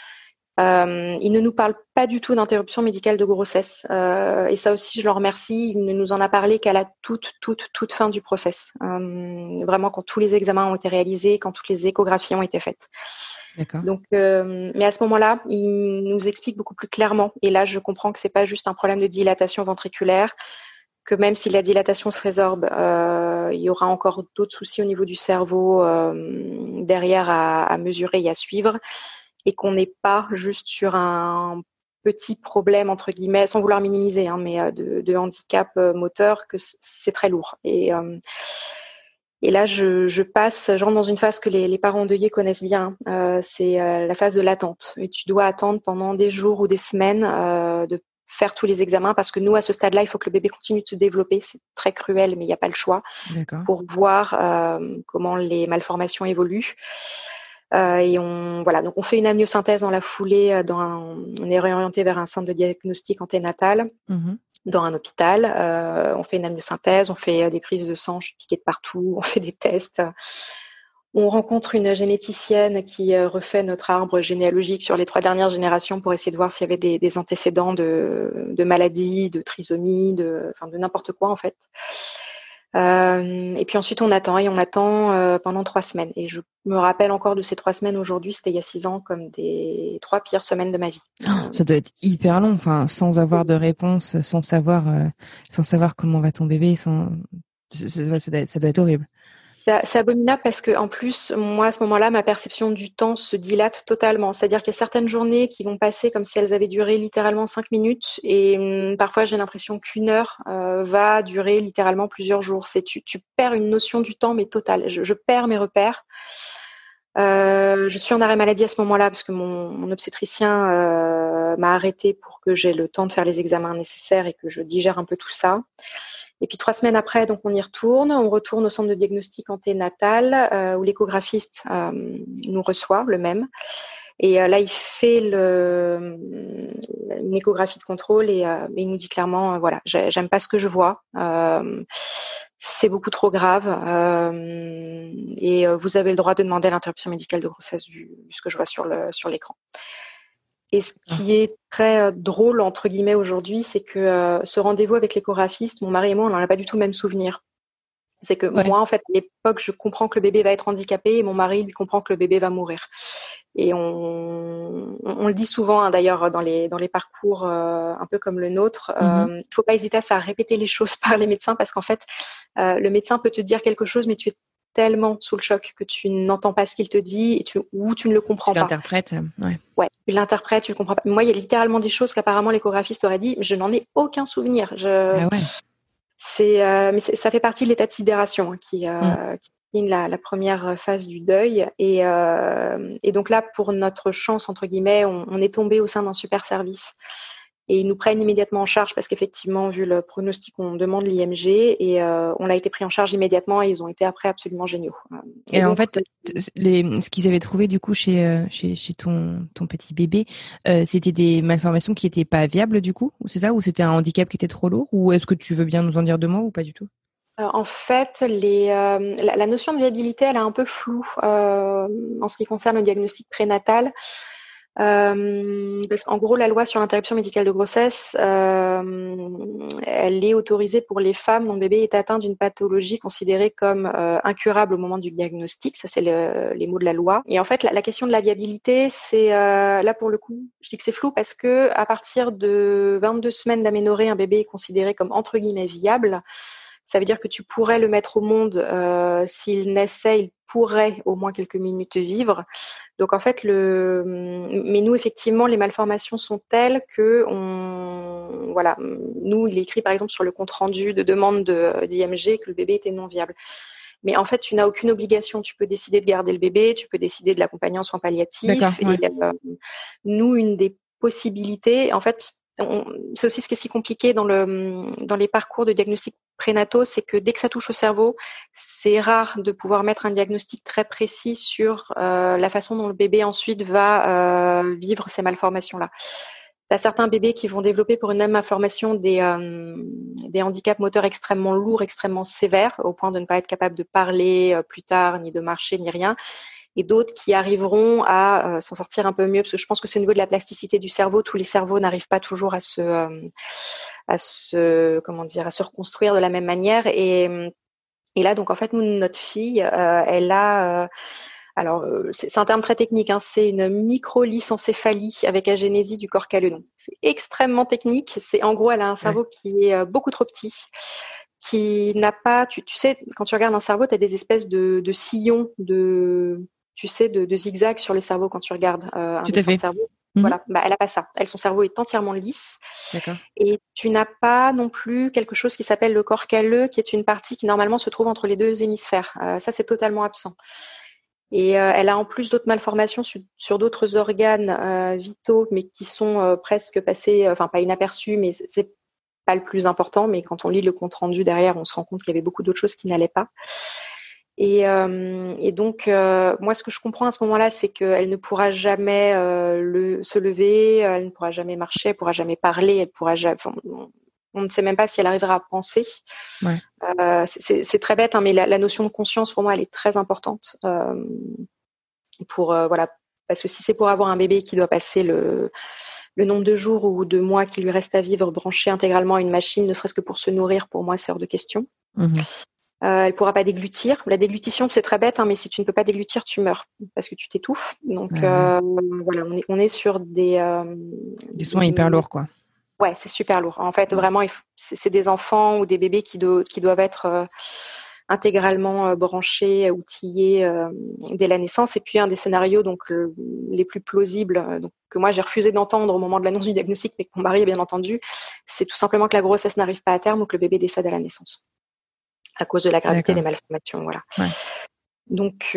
Euh, il ne nous parle pas du tout d'interruption médicale de grossesse, euh, et ça aussi je le remercie. Il ne nous en a parlé qu'à la toute toute toute fin du process, euh, vraiment quand tous les examens ont été réalisés, quand toutes les échographies ont été faites. D'accord. Donc, euh, mais à ce moment-là, il nous explique beaucoup plus clairement. Et là, je comprends que c'est pas juste un problème de dilatation ventriculaire, que même si la dilatation se résorbe, euh, il y aura encore d'autres soucis au niveau du cerveau euh, derrière à, à mesurer et à suivre, et qu'on n'est pas juste sur un petit problème entre guillemets, sans vouloir minimiser, hein, mais de, de handicap moteur, que c'est très lourd. Et euh, Et là, je, je passe, je rentre dans une phase que les, les parents endeuillés connaissent bien. Euh, c'est euh, la phase de l'attente. Et tu dois attendre pendant des jours ou des semaines euh, de faire tous les examens, parce que nous, à ce stade-là, il faut que le bébé continue de se développer. C'est très cruel, mais il n'y a pas le choix. D'accord. Pour voir euh, comment les malformations évoluent. Euh, et on voilà, donc on fait une amniosynthèse dans la foulée. Dans un, on est réorienté vers un centre de diagnostic anténatal. Mm-hmm. Dans un hôpital, euh, on fait une amniosynthèse, on fait des prises de sang, je suis piquée de partout, on fait des tests. On rencontre une généticienne qui refait notre arbre généalogique sur les trois dernières générations pour essayer de voir s'il y avait des, des antécédents de, de maladies, de trisomie, de, enfin de n'importe quoi en fait. Euh, et puis ensuite on attend et on attend euh, pendant trois semaines. Et je me rappelle encore de ces trois semaines aujourd'hui, c'était il y a six ans, comme des trois pires semaines de ma vie. Oh, ça doit être hyper long, enfin, sans avoir de réponse, sans savoir, euh, sans savoir comment va ton bébé, sans, ça, ça, doit, être, ça doit être horrible. C'est abominable parce que en plus, moi à ce moment-là, ma perception du temps se dilate totalement. C'est-à-dire qu'il y a certaines journées qui vont passer comme si elles avaient duré littéralement cinq minutes, et hum, parfois j'ai l'impression qu'une heure euh, va durer littéralement plusieurs jours. C'est tu, tu perds une notion du temps, mais totale. Je, je perds mes repères. Euh, je suis en arrêt maladie à ce moment-là parce que mon, mon obstétricien euh, m'a arrêté pour que j'ai le temps de faire les examens nécessaires et que je digère un peu tout ça. Et puis trois semaines après, donc on y retourne, on retourne au centre de diagnostic anténatal euh, où l'échographiste euh, nous reçoit, le même. Et euh, là, il fait le, une échographie de contrôle et euh, il nous dit clairement, euh, voilà, j'aime pas ce que je vois. Euh, c'est beaucoup trop grave euh, et euh, vous avez le droit de demander l'interruption médicale de grossesse vu, vu ce que je vois sur le sur l'écran. Et ce qui est très euh, drôle, entre guillemets, aujourd'hui, c'est que euh, ce rendez-vous avec l'échographiste, mon mari et moi, on n'en a pas du tout le même souvenir. C'est que ouais. moi, en fait, à l'époque, je comprends que le bébé va être handicapé et mon mari, lui, comprend que le bébé va mourir. Et on, on, on le dit souvent, hein, d'ailleurs, dans les, dans les parcours euh, un peu comme le nôtre, il mm-hmm. euh, ne faut pas hésiter à se faire répéter les choses par les médecins parce qu'en fait, euh, le médecin peut te dire quelque chose, mais tu es tellement sous le choc que tu n'entends pas ce qu'il te dit et tu, ou tu ne le comprends tu pas. Tu l'interprètes, ouais. Ouais, tu l'interprètes, tu le comprends pas. Moi, il y a littéralement des choses qu'apparemment l'échographiste aurait dit, mais je n'en ai aucun souvenir. Je... Ah ouais. C'est, euh, mais c'est, ça fait partie de l'état de sidération hein, qui, euh, mm. qui signe la, la première phase du deuil. Et, euh, et donc là, pour notre chance, entre guillemets, on, on est tombé au sein d'un super service. Et ils nous prennent immédiatement en charge parce qu'effectivement, vu le pronostic, on demande l'I M G et euh, on a été pris en charge immédiatement et ils ont été après absolument géniaux. Et, et donc, en fait, les, ce qu'ils avaient trouvé du coup chez chez, chez ton ton petit bébé, euh, c'était des malformations qui étaient pas viables du coup, ou c'est ça, ou c'était un handicap qui était trop lourd, ou est-ce que tu veux bien nous en dire deux mots ou pas du tout? En fait, les, euh, la, la notion de viabilité, elle est un peu floue euh, en ce qui concerne le diagnostic prénatal. Euh, parce qu'en gros, la loi sur l'interruption médicale de grossesse, euh, elle est autorisée pour les femmes dont le bébé est atteint d'une pathologie considérée comme euh, incurable au moment du diagnostic. Ça, c'est le, les mots de la loi. Et en fait, la, la question de la viabilité, c'est euh, là pour le coup, je dis que c'est flou parce que à partir de vingt-deux semaines d'aménorrhée, un bébé est considéré comme entre guillemets viable. Ça veut dire que tu pourrais le mettre au monde euh, s'il naissait, il pourrait au moins quelques minutes vivre. Donc en fait, le, mais nous effectivement, les malformations sont telles que on, voilà, nous il est écrit par exemple sur le compte rendu de demande de d'I M G que le bébé était non viable. Mais en fait, tu n'as aucune obligation. Tu peux décider de garder le bébé, tu peux décider de l'accompagner en soins palliatifs. Ouais. Et euh, nous, une des possibilités, en fait. On, c'est aussi ce qui est si compliqué dans le dans les parcours de diagnostic prénataux, c'est que dès que ça touche au cerveau, c'est rare de pouvoir mettre un diagnostic très précis sur euh, la façon dont le bébé ensuite va euh, vivre ces malformations-là. T'as certains bébés qui vont développer pour une même malformation des, euh, des handicaps moteurs extrêmement lourds, extrêmement sévères, au point de ne pas être capable de parler euh, plus tard, ni de marcher, ni rien. Et d'autres qui arriveront à euh, s'en sortir un peu mieux, parce que je pense que c'est au niveau de la plasticité du cerveau. Tous les cerveaux n'arrivent pas toujours à se, euh, à se, comment dire, à se reconstruire de la même manière. Et, et là, donc en fait, nous, notre fille, euh, elle a euh, Alors, euh, c'est, c'est un terme très technique, hein, c'est une microlysencéphalie avec agénésie du corps calleux. Donc, c'est extrêmement technique. C'est en gros, elle a un cerveau ouais. qui est euh, beaucoup trop petit, qui n'a pas. Tu, tu sais, quand tu regardes un cerveau, tu as des espèces de, de sillons, de, tu sais, de, de zigzags sur le cerveau quand tu regardes euh, un Tout dessin à fait. de cerveau. Mmh. Voilà, bah, elle a pas ça. Elle, son cerveau est entièrement lisse. D'accord. Et tu n'as pas non plus quelque chose qui s'appelle le corps calleux, qui est une partie qui normalement se trouve entre les deux hémisphères. Euh, ça, c'est totalement absent. Et euh, elle a en plus d'autres malformations sur, sur d'autres organes euh, vitaux, mais qui sont euh, presque passés, enfin pas inaperçus, mais c'est, c'est pas le plus important. Mais quand on lit le compte rendu derrière, on se rend compte qu'il y avait beaucoup d'autres choses qui n'allaient pas. Et, euh, et donc, euh, moi, ce que je comprends à ce moment-là, c'est qu'elle ne pourra jamais euh, le, se lever, elle ne pourra jamais marcher, elle pourra jamais parler, elle pourra jamais. Enfin, on ne sait même pas si elle arrivera à penser. Ouais. Euh, c'est, c'est, c'est très bête, hein, mais la, la notion de conscience, pour moi, elle est très importante. Euh, pour euh, voilà, parce que si c'est pour avoir un bébé qui doit passer le, le nombre de jours ou de mois qui lui reste à vivre branché intégralement à une machine, ne serait-ce que pour se nourrir, pour moi, c'est hors de question. Mmh. Euh, elle pourra pas déglutir. La déglutition, c'est très bête, hein, mais si tu ne peux pas déglutir, tu meurs parce que tu t'étouffes. Donc ah, euh, voilà, on est, on est sur des euh, des soins hyper lourds, quoi. Ouais, c'est super lourd. En fait, vraiment, il faut, c'est, c'est des enfants ou des bébés qui, do, qui doivent être euh, intégralement euh, branchés, outillés euh, dès la naissance. Et puis, un des scénarios donc le, les plus plausibles, euh, donc, que moi j'ai refusé d'entendre au moment de l'annonce du diagnostic, mais que mon mari a bien entendu, c'est tout simplement que la grossesse n'arrive pas à terme ou que le bébé décède à la naissance à cause de la gravité D'accord. des malformations. Voilà. Ouais. Donc,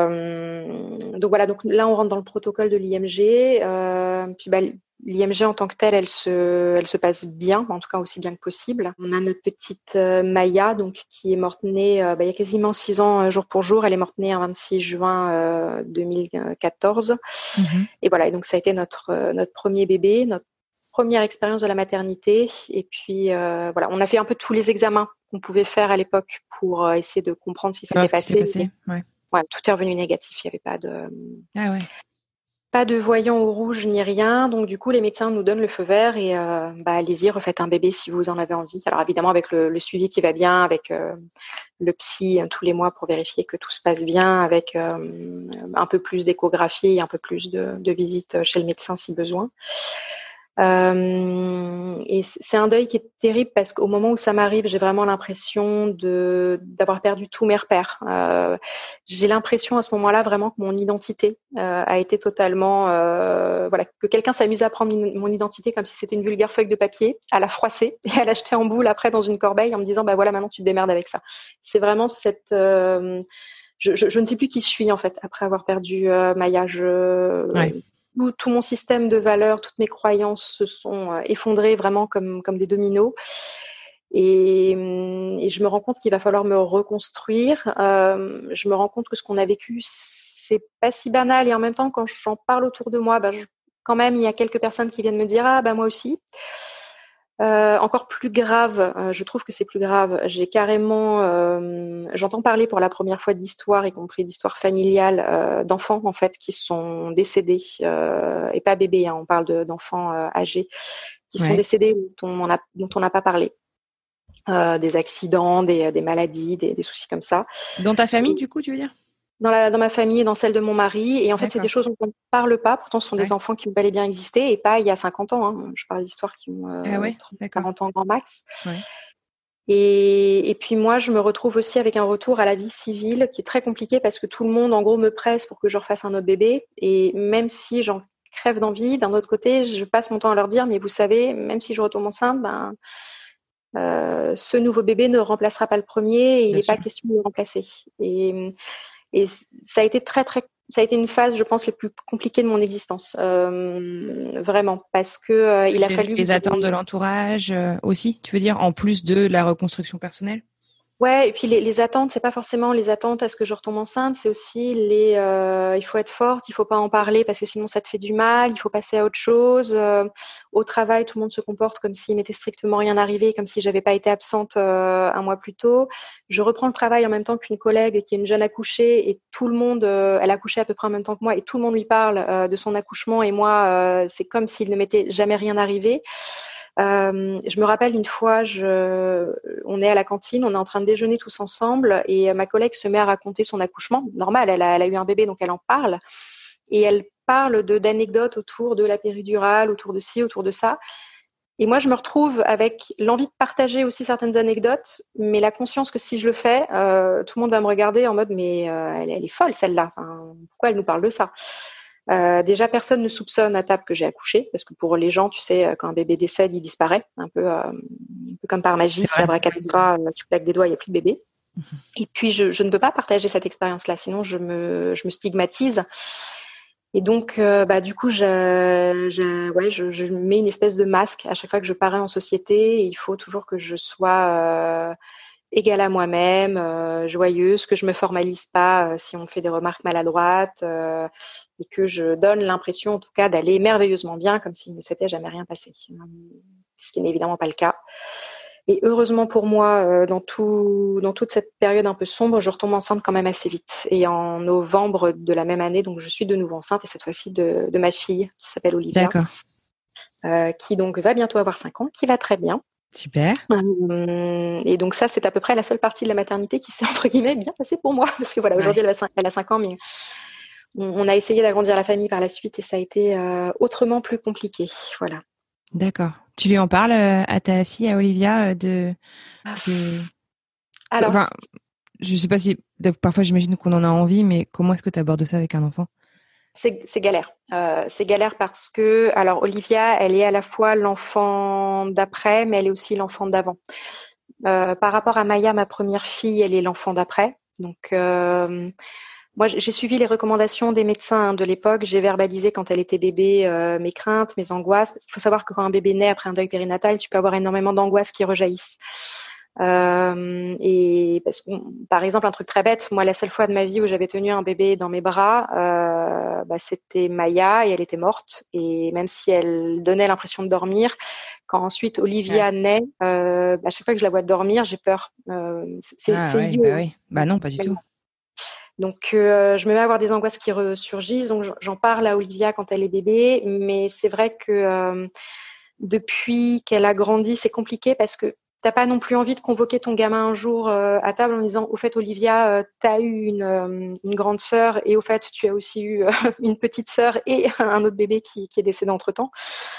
euh, donc voilà. Donc là, on rentre dans le protocole de l'I M G. Euh, puis bah, l'I M G en tant que telle, elle se, elle se passe bien, en tout cas aussi bien que possible. On a notre petite euh, Maya, donc qui est morte née euh, bah, il y a quasiment six ans euh, jour pour jour. Elle est morte née un vingt-six juin euh, deux mille quatorze. Mm-hmm. Et voilà. Et donc ça a été notre euh, notre premier bébé, notre première expérience de la maternité. Et puis euh, voilà, on a fait un peu tous les examens qu'on pouvait faire à l'époque pour euh, essayer de comprendre ce qui s'était passé. Ce qui s'est passé. Ouais. Ouais, tout est revenu négatif. Il n'y avait pas de ah ouais. pas de voyant au rouge ni rien. Donc du coup, les médecins nous donnent le feu vert et euh, bah allez-y, refaites un bébé si vous en avez envie. Alors évidemment avec le, le suivi qui va bien, avec euh, le psy euh, tous les mois pour vérifier que tout se passe bien, avec euh, un peu plus d'échographie, un peu plus de, de visites chez le médecin si besoin. Euh, et c'est un deuil qui est terrible parce qu'au moment où ça m'arrive, j'ai vraiment l'impression de d'avoir perdu tous mes repères. Euh, j'ai l'impression à ce moment-là vraiment que mon identité euh, a été totalement, euh, voilà, que quelqu'un s'amuse à prendre mon identité comme si c'était une vulgaire feuille de papier, à la froisser et à la jeter en boule après dans une corbeille en me disant bah voilà maintenant tu te démerdes avec ça. C'est vraiment cette euh, je, je, je ne sais plus qui je suis en fait après avoir perdu euh, Maya. Je ouais. Tout, tout mon système de valeurs, toutes mes croyances se sont euh, effondrées vraiment comme, comme des dominos. Et, et je me rends compte qu'il va falloir me reconstruire. Euh, je me rends compte que ce qu'on a vécu, c'est pas si banal. Et en même temps, quand j'en parle autour de moi, bah, je, quand même, il y a quelques personnes qui viennent me dire « Ah, bah moi aussi ». Euh, encore plus grave, euh, je trouve que c'est plus grave. J'ai carrément, euh, j'entends parler pour la première fois d'histoires, y compris d'histoires familiales, euh, d'enfants en fait qui sont décédés euh, et pas bébés. Hein, on parle de, d'enfants euh, âgés qui ouais. sont décédés dont on a, dont on n'a pas parlé. Euh, des accidents, des, des maladies, des, des soucis comme ça. Dans ta famille, du coup, tu veux dire ? Dans, la, dans ma famille et dans celle de mon mari. Et en fait, D'accord. c'est des choses dont on ne parle pas. Pourtant, ce sont ouais. des enfants qui ont bel et bien existé et pas il y a cinquante ans. Hein. Je parle d'histoires qui ont euh, ah ouais, trente, quarante ans grand max. Ouais. Et, et puis moi, je me retrouve aussi avec un retour à la vie civile qui est très compliqué parce que tout le monde, en gros, me presse pour que je refasse un autre bébé. Et même si j'en crève d'envie, d'un autre côté, je passe mon temps à leur dire, mais vous savez, même si je retombe enceinte, ben... Euh, ce nouveau bébé ne remplacera pas le premier et il n'est pas question de le remplacer. Et, et ça a été très très, ça a été une phase, je pense, les plus compliquées de mon existence, euh, vraiment, parce que euh, il a fallu les que attentes je... de l'entourage euh, aussi. Tu veux dire en plus de la reconstruction personnelle? Ouais, et puis les, les attentes, c'est pas forcément les attentes à ce que je retombe enceinte, c'est aussi les euh, il faut être forte, il faut pas en parler parce que sinon ça te fait du mal, il faut passer à autre chose. Euh, au travail, tout le monde se comporte comme s'il m'était strictement rien arrivé, comme si j'avais pas été absente euh, un mois plus tôt. Je reprends le travail en même temps qu'une collègue qui est une jeune accouchée et tout le monde, euh, elle a accouché à peu près en même temps que moi et tout le monde lui parle euh, de son accouchement et moi, euh, c'est comme s'il ne m'était jamais rien arrivé. Euh, je me rappelle une fois, je, on est à la cantine, on est en train de déjeuner tous ensemble et ma collègue se met à raconter son accouchement. Normal, elle a, elle a eu un bébé, donc elle en parle. Et elle parle de, d'anecdotes autour de la péridurale, autour de ci, autour de ça. Et moi, je me retrouve avec l'envie de partager aussi certaines anecdotes, mais la conscience que si je le fais, euh, tout le monde va me regarder en mode mais euh, elle, elle est folle celle-là. Enfin, pourquoi elle nous parle de ça? Euh, déjà, personne ne soupçonne à table que j'ai accouché, parce que pour les gens, tu sais, quand un bébé décède, il disparaît, un peu, euh, un peu comme par magie, c'est abracadabra, tu claques des doigts, il n'y a plus de bébé. Et puis, je, je ne peux pas partager cette expérience-là, sinon je me, je me stigmatise. Et donc, euh, bah, du coup, je, je, ouais, je, je mets une espèce de masque à chaque fois que je parais en société. Et il faut toujours que je sois euh, égale à moi-même, euh, joyeuse, que je me formalise pas euh, si on me fait des remarques maladroites euh, et que je donne l'impression, en tout cas, d'aller merveilleusement bien, comme s'il ne s'était jamais rien passé. Ce qui n'est évidemment pas le cas. Et heureusement pour moi, euh, dans tout, dans toute cette période un peu sombre, je retombe enceinte quand même assez vite. Et en novembre de la même année, donc je suis de nouveau enceinte, et cette fois-ci de, de ma fille, qui s'appelle Olivia. D'accord. Euh, qui donc va bientôt avoir cinq ans, qui va très bien. Super. Euh, et donc ça, c'est à peu près la seule partie de la maternité qui s'est, entre guillemets, bien passée pour moi. Parce que voilà, aujourd'hui, ouais. elle, a cinq, elle a cinq ans, mais on, on a essayé d'agrandir la famille par la suite et ça a été euh, autrement plus compliqué. Voilà. D'accord. Tu lui en parles euh, à ta fille, à Olivia, euh, de, de... Alors, enfin, je sais pas si parfois j'imagine qu'on en a envie, mais comment est-ce que tu abordes ça avec un enfant? C'est, c'est galère. Euh, c'est galère parce que, alors Olivia, elle est à la fois l'enfant d'après, mais elle est aussi l'enfant d'avant. Euh, par rapport à Maya, ma première fille, elle est l'enfant d'après. Donc, euh, moi, j'ai suivi les recommandations des médecins de l'époque. J'ai verbalisé quand elle était bébé euh, mes craintes, mes angoisses. Il faut savoir que quand un bébé naît après un deuil périnatal, tu peux avoir énormément d'angoisses qui rejaillissent. Euh, et parce que, par exemple, un truc très bête, moi, la seule fois de ma vie où j'avais tenu un bébé dans mes bras, euh, bah, c'était Maya et elle était morte. Et même si elle donnait l'impression de dormir, quand ensuite Olivia ouais. naît, euh, bah, à chaque fois que je la vois dormir, j'ai peur. Euh, c'est ah, c'est ouais, idiot. Bah, oui. bah non, pas du tout. Donc, euh, je me mets à avoir des angoisses qui ressurgissent. Donc, j'en parle à Olivia quand elle est bébé. Mais c'est vrai que euh, depuis qu'elle a grandi, c'est compliqué parce que t'as pas non plus envie de convoquer ton gamin un jour euh, à table en disant « Au fait, Olivia, euh, t'as eu une, euh, une grande sœur et au fait, tu as aussi eu euh, une petite sœur et un autre bébé qui, qui est décédé entre-temps.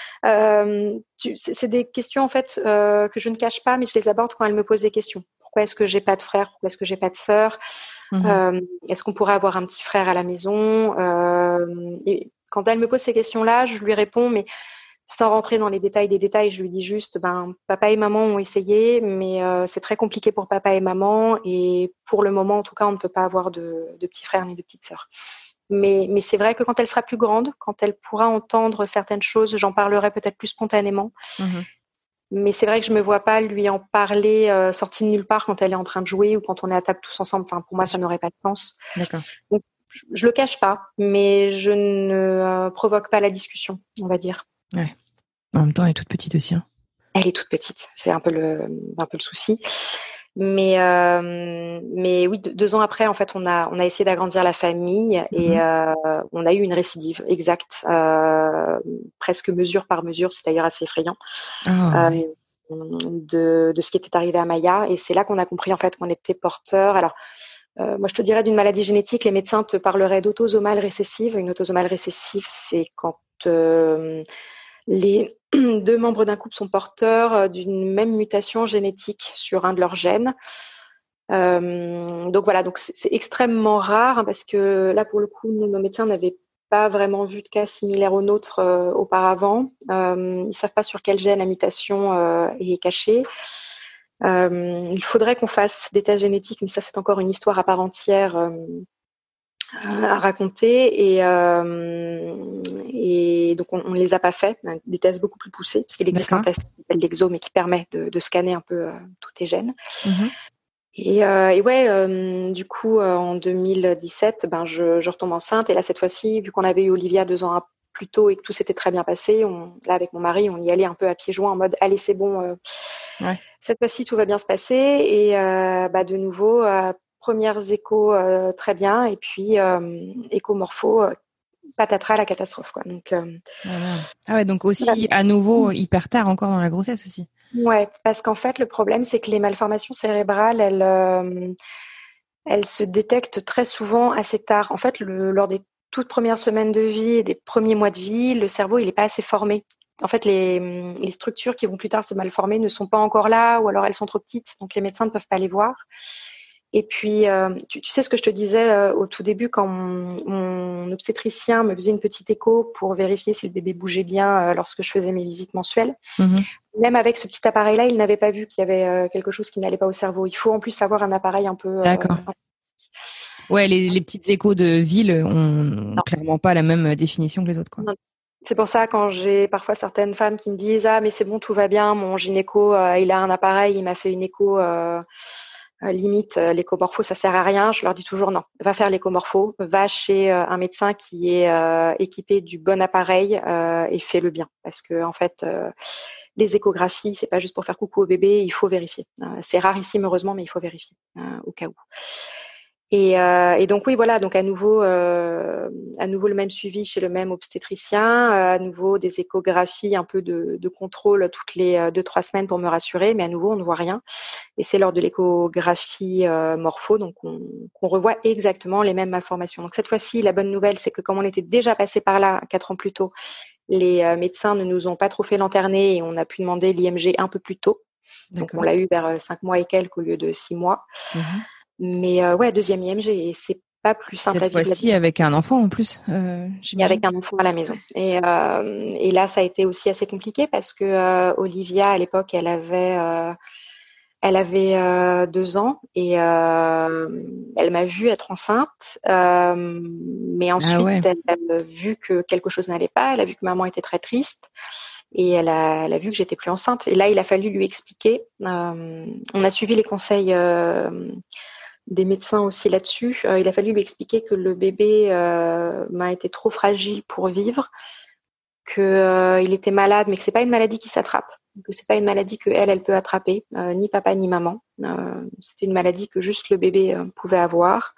Euh, tu, c'est, c'est des questions en fait euh, que je ne cache pas, mais je les aborde quand elle me pose des questions. Pourquoi est-ce que j'ai pas de frère? Pourquoi est-ce que j'ai pas de sœur? Mmh. Euh, est-ce qu'on pourrait avoir un petit frère à la maison? euh, et quand elle me pose ces questions-là, je lui réponds, mais sans rentrer dans les détails des détails, je lui dis juste, ben, papa et maman ont essayé, mais euh, c'est très compliqué pour papa et maman, et pour le moment, en tout cas, on ne peut pas avoir de, de petits frères ni de petites sœurs. Mais, mais c'est vrai que quand elle sera plus grande, quand elle pourra entendre certaines choses, j'en parlerai peut-être plus spontanément. Mmh. Mais c'est vrai que je me vois pas lui en parler euh, sortie de nulle part quand elle est en train de jouer ou quand on est à table tous ensemble. Enfin, pour moi, ça n'aurait pas de sens. D'accord. Donc, je, je le cache pas, mais je ne euh, provoque pas la discussion, on va dire. Ouais. En même temps, elle est toute petite aussi. Hein. Elle est toute petite, c'est un peu le, un peu le souci. Mais, euh, mais oui, deux ans après, en fait, on a, on a essayé d'agrandir la famille et mmh. euh, on a eu une récidive exacte, euh, presque mesure par mesure. C'est d'ailleurs assez effrayant oh, euh, oui. de, de ce qui était arrivé à Maya. Et c'est là qu'on a compris en fait qu'on était porteur. Alors, euh, moi, je te dirais d'une maladie génétique, les médecins te parleraient d'autosomale récessive. Une autosomale récessive, c'est quand euh, les deux membres d'un couple sont porteurs d'une même mutation génétique sur un de leurs gènes. Euh, donc voilà, donc c'est, c'est extrêmement rare hein, parce que là, pour le coup, nous, nos médecins n'avaient pas vraiment vu de cas similaires aux nôtres euh, auparavant. Euh, ils ne savent pas sur quel gène la mutation euh, est cachée. Euh, il faudrait qu'on fasse des tests génétiques, mais ça, c'est encore une histoire à part entière. Euh, à raconter et, euh, et donc on ne les a pas fait, des tests beaucoup plus poussés parce qu'il existe D'accord. un test qui s'appelle l'Exo mais qui permet de, de scanner un peu euh, tous tes gènes. Mmh. Et, euh, et ouais, euh, du coup, euh, en deux mille dix-sept, ben, je, je retombe enceinte. Et là, cette fois-ci, vu qu'on avait eu Olivia deux ans plus tôt et que tout s'était très bien passé, on, là, avec mon mari, on y allait un peu à pieds joints en mode, allez, c'est bon, euh, Ouais. cette fois-ci, tout va bien se passer. Et euh, bah, de nouveau, euh, premières échos euh, très bien. Et puis, euh, écho-morpho, euh, patatras, la catastrophe, quoi. Donc, euh, Ah merde. Ah ouais, donc aussi voilà. à nouveau hyper tard encore dans la grossesse aussi. Ouais, parce qu'en fait, le problème, c'est que les malformations cérébrales, elles, euh, elles se détectent très souvent assez tard. En fait, le, lors des toutes premières semaines de vie et des premiers mois de vie, le cerveau, il n'est pas assez formé. En fait, les, les structures qui vont plus tard se malformer ne sont pas encore là, ou alors elles sont trop petites, donc les médecins ne peuvent pas les voir. Et puis, euh, tu, tu sais ce que je te disais euh, au tout début, quand mon, mon obstétricien me faisait une petite écho pour vérifier si le bébé bougeait bien euh, lorsque je faisais mes visites mensuelles. Mm-hmm. Même avec ce petit appareil-là, il n'avait pas vu qu'il y avait euh, quelque chose qui n'allait pas au cerveau. Il faut en plus avoir un appareil un peu... Euh, D'accord. Ouais, les, les petites échos de ville ont non. clairement pas la même définition que les autres, quoi. Non. C'est pour ça, quand j'ai parfois certaines femmes qui me disent « Ah, mais c'est bon, tout va bien, mon gynéco, euh, il a un appareil, il m'a fait une écho... Euh, Euh, limite, euh, l'échomorpho, ça sert à rien. Je leur dis toujours non. Va faire l'échomorpho, va chez euh, un médecin qui est euh, équipé du bon appareil euh, et fais-le bien. Parce que en fait, euh, les échographies, c'est pas juste pour faire coucou au bébé, il faut vérifier. Euh, c'est rarissime heureusement, mais il faut vérifier euh, au cas où. Et, euh, et donc oui, voilà, donc à nouveau, euh, à nouveau le même suivi chez le même obstétricien, euh, à nouveau des échographies, un peu de, de contrôle toutes les euh, deux trois semaines pour me rassurer, mais à nouveau on ne voit rien. Et c'est lors de l'échographie euh, morpho, donc on, qu'on revoit exactement les mêmes malformations. Donc cette fois-ci, la bonne nouvelle, c'est que comme on était déjà passé par là quatre ans plus tôt, les euh, médecins ne nous ont pas trop fait lanterner et on a pu demander l'I M G un peu plus tôt. Donc D'accord. on l'a eu vers cinq mois et quelques au lieu de six mois. Mm-hmm. Mais euh, ouais, deuxième I M G, et c'est pas plus simple Cette à vivre fois-ci là-dessus. avec un enfant en plus, euh, Et j'imagine. avec un enfant à la maison. Et, euh, et là, ça a été aussi assez compliqué parce que euh, Olivia, à l'époque, elle avait, euh, elle avait euh, deux ans et euh, elle m'a vue être enceinte. Euh, mais Ah ensuite, ouais. elle a vu que quelque chose n'allait pas. Elle a vu que maman était très triste. Et elle a, elle a vu que j'étais plus enceinte. Et là, il a fallu lui expliquer. Euh, on a suivi les conseils euh, des médecins aussi là-dessus. Euh, il a fallu lui expliquer que le bébé euh, m'a été trop fragile pour vivre, que euh, il était malade, mais que c'est pas une maladie qui s'attrape, que c'est pas une maladie que elle, elle peut attraper, euh, ni papa ni maman. Euh, c'était une maladie que juste le bébé euh, pouvait avoir.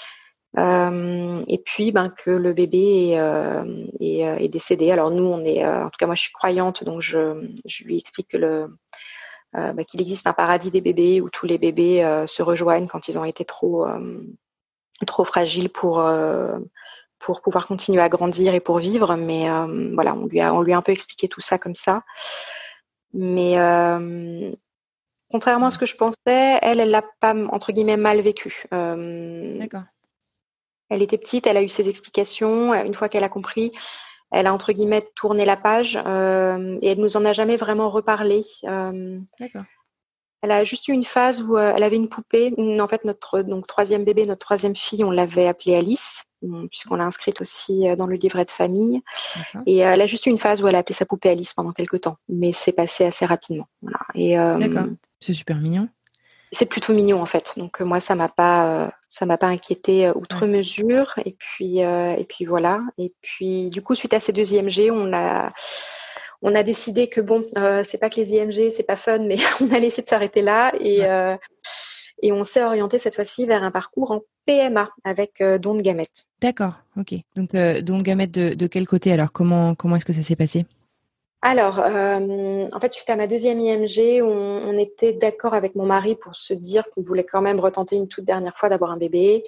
Euh, et puis, ben que le bébé est, euh, est, est décédé. Alors nous, on est, euh, en tout cas moi, je suis croyante, donc je, je lui explique que le Euh, bah, qu'il existe un paradis des bébés où tous les bébés euh, se rejoignent quand ils ont été trop euh, trop fragiles pour euh, pour pouvoir continuer à grandir et pour vivre. Mais euh, voilà, on lui a on lui a un peu expliqué tout ça comme ça. Mais euh, contrairement à ce que je pensais, elle, elle l'a pas entre guillemets mal vécu. Euh, D'accord. elle était petite, elle a eu ses explications. Une fois qu'elle a compris, elle a entre guillemets tourné la page euh, et elle nous en a jamais vraiment reparlé. Euh, D'accord. Elle a juste eu une phase où euh, elle avait une poupée. En fait, notre donc troisième bébé, notre troisième fille, on l'avait appelée Alice, puisqu'on l'a inscrite aussi dans le livret de famille. D'accord. Et euh, elle a juste eu une phase où elle a appelé sa poupée Alice pendant quelques temps, mais c'est passé assez rapidement. Voilà. Et euh, D'accord. C'est super mignon. c'est plutôt mignon en fait. Donc euh, moi, ça m'a pas, euh, ça m'a pas inquiété euh, outre Ouais. mesure. Et puis euh, et puis voilà. Et puis du coup, suite à ces deux I M G, on a On a décidé que bon, euh, c'est pas que les I M G, c'est pas fun, mais on a laissé de s'arrêter là et, Ouais. euh, et on s'est orienté cette fois-ci vers un parcours en P M A avec euh, don de gamètes. D'accord, ok. Donc, euh, don de gamètes de, de quel côté alors? Comment, comment est-ce que ça s'est passé? Alors, euh, en fait, suite à ma deuxième I M G, on, on était d'accord avec mon mari pour se dire qu'on voulait quand même retenter une toute dernière fois d'avoir un bébé.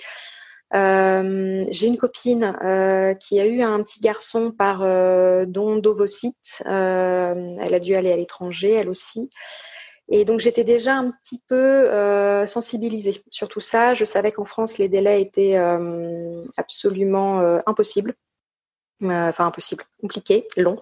Euh, j'ai une copine euh, qui a eu un petit garçon par euh, don d'ovocytes. Euh, elle a dû aller à l'étranger, elle aussi. Et donc, j'étais déjà un petit peu euh, sensibilisée sur tout ça. Je savais qu'en France, les délais étaient euh, absolument euh, impossibles. Euh, enfin, impossibles, compliqués, longs.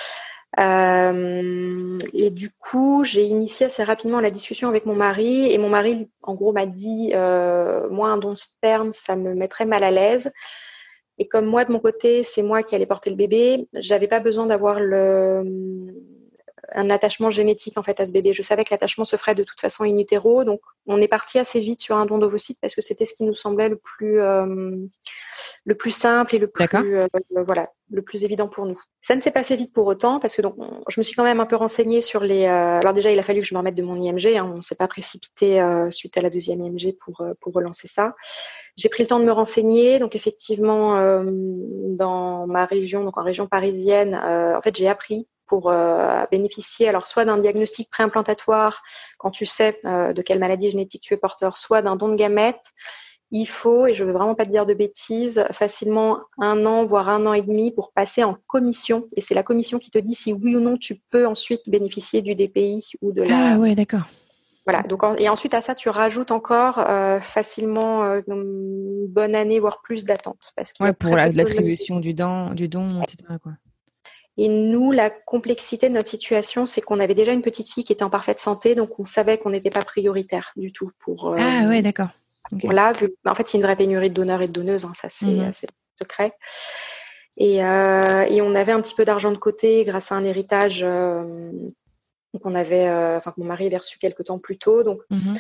Euh, et du coup, j'ai initié assez rapidement la discussion avec mon mari. Et mon mari, en gros, m'a dit euh, moi, un don de sperme, ça me mettrait mal à l'aise. Et comme moi, de mon côté, c'est moi qui allais porter le bébé, j'avais pas besoin d'avoir le, un attachement génétique en fait à ce bébé. Je savais que l'attachement se ferait de toute façon in utero, donc on est parti assez vite sur un don d'ovocytes parce que c'était ce qui nous semblait le plus, euh, le plus simple et le plus, euh, voilà, le plus évident pour nous. Ça ne s'est pas fait vite pour autant parce que donc, on, je me suis quand même un peu renseignée sur les. Euh, alors déjà, il a fallu que je me remette de mon I M G. Hein, on ne s'est pas précipité euh, suite à la deuxième I M G pour euh, pour relancer ça. J'ai pris le temps de me renseigner. Donc effectivement, euh, dans ma région, donc en région parisienne, euh, en fait, j'ai appris pour euh, bénéficier alors soit d'un diagnostic préimplantatoire quand tu sais euh, de quelle maladie génétique tu es porteur, soit d'un don de gamètes. Il faut, et je ne veux vraiment pas te dire de bêtises, facilement un an, voire un an et demi pour passer en commission. Et c'est la commission qui te dit si oui ou non tu peux ensuite bénéficier du D P I ou de la... Ah ouais, d'accord. Voilà. Donc, et ensuite à ça, tu rajoutes encore euh, facilement euh, une bonne année, voire plus d'attente. Parce qu'il ouais, y a pour la, l'attribution du don, du don, et cetera, quoi. Et nous, la complexité de notre situation, c'est qu'on avait déjà une petite fille qui était en parfaite santé, donc on savait qu'on n'était pas prioritaire du tout pour. Euh, ah ouais, d'accord. Okay. Voilà, vu, en fait, c'est une vraie pénurie de donneurs et de donneuses, hein, ça c'est mm-hmm. assez secret. Et, euh, et on avait un petit peu d'argent de côté grâce à un héritage euh, qu'on avait, euh, enfin que mon mari avait reçu quelques temps plus tôt, donc. Mm-hmm.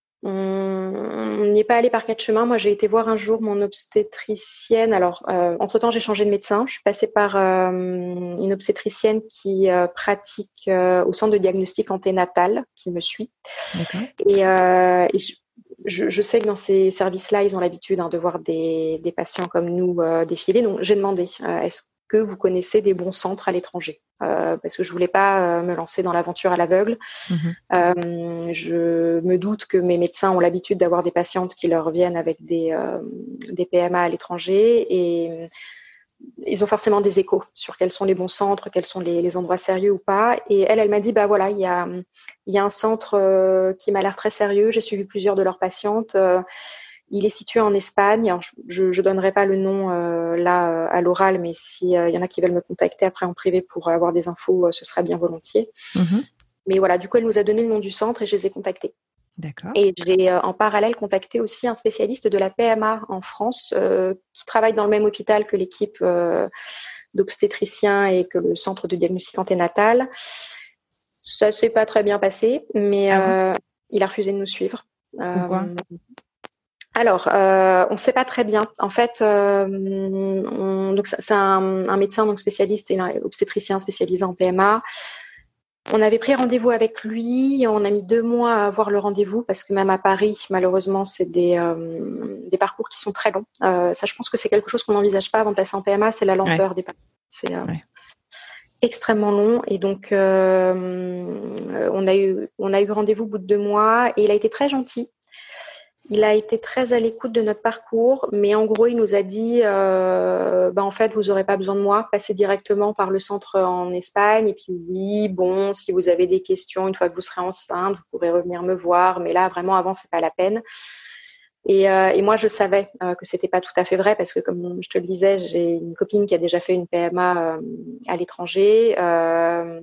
On n'y est pas allé par quatre chemins. Moi, j'ai été voir un jour mon obstétricienne. Alors, euh, entre-temps, j'ai changé de médecin. Je suis passée par euh, une obstétricienne qui euh, pratique euh, au centre de diagnostic anténatal, qui me suit. D'accord. Et, euh, et je, je, je sais que dans ces services-là, ils ont l'habitude hein, de voir des, des patients comme nous euh, défiler. Donc, j'ai demandé, euh, est-ce que vous connaissez des bons centres à l'étranger euh, parce que je voulais pas euh, me lancer dans l'aventure à l'aveugle. Mmh. Euh, je me doute que mes médecins ont l'habitude d'avoir des patientes qui leur viennent avec des, euh, des P M A à l'étranger et ils ont forcément des échos sur quels sont les bons centres, quels sont les, les endroits sérieux ou pas. Et elle, elle m'a dit, bah voilà, il y a, il y a un centre euh, qui m'a l'air très sérieux. J'ai suivi plusieurs de leurs patientes. Euh, Il est situé en Espagne. Alors, je ne donnerai pas le nom euh, là euh, à l'oral, mais s'il euh, y en a qui veulent me contacter après en privé pour avoir des infos, euh, ce sera bien volontiers. Mm-hmm. Mais voilà, du coup, elle nous a donné le nom du centre et je les ai contactés. D'accord. Et j'ai euh, en parallèle contacté aussi un spécialiste de la P M A en France euh, qui travaille dans le même hôpital que l'équipe euh, d'obstétriciens et que le centre de diagnostic anténatal. Ça ne s'est pas très bien passé, mais ah euh, bon il a refusé de nous suivre. Pourquoi euh, Alors, euh, on ne sait pas très bien. En fait, euh, on, donc c'est un, un médecin donc spécialiste et un obstétricien spécialisé en P M A. On avait pris rendez-vous avec lui. On a mis deux mois à avoir le rendez-vous parce que même à Paris, malheureusement, c'est des, euh, des parcours qui sont très longs. Euh, ça, je pense que c'est quelque chose qu'on n'envisage pas avant de passer en P M A, c'est la lenteur ouais. des parcours. C'est euh, ouais. extrêmement long. Et donc, euh, on a eu, on a eu rendez-vous au bout de deux mois et il a été très gentil. Il a été très à l'écoute de notre parcours, mais en gros, il nous a dit euh, bah, en fait, vous n'aurez pas besoin de moi, passez directement par le centre en Espagne. Et puis oui, bon, si vous avez des questions, une fois que vous serez enceinte, vous pourrez revenir me voir. Mais là, vraiment, avant, c'est pas la peine. Et, euh, et moi, je savais euh, que c'était pas tout à fait vrai parce que, comme je te le disais, j'ai une copine qui a déjà fait une P M A euh, à l'étranger. Euh,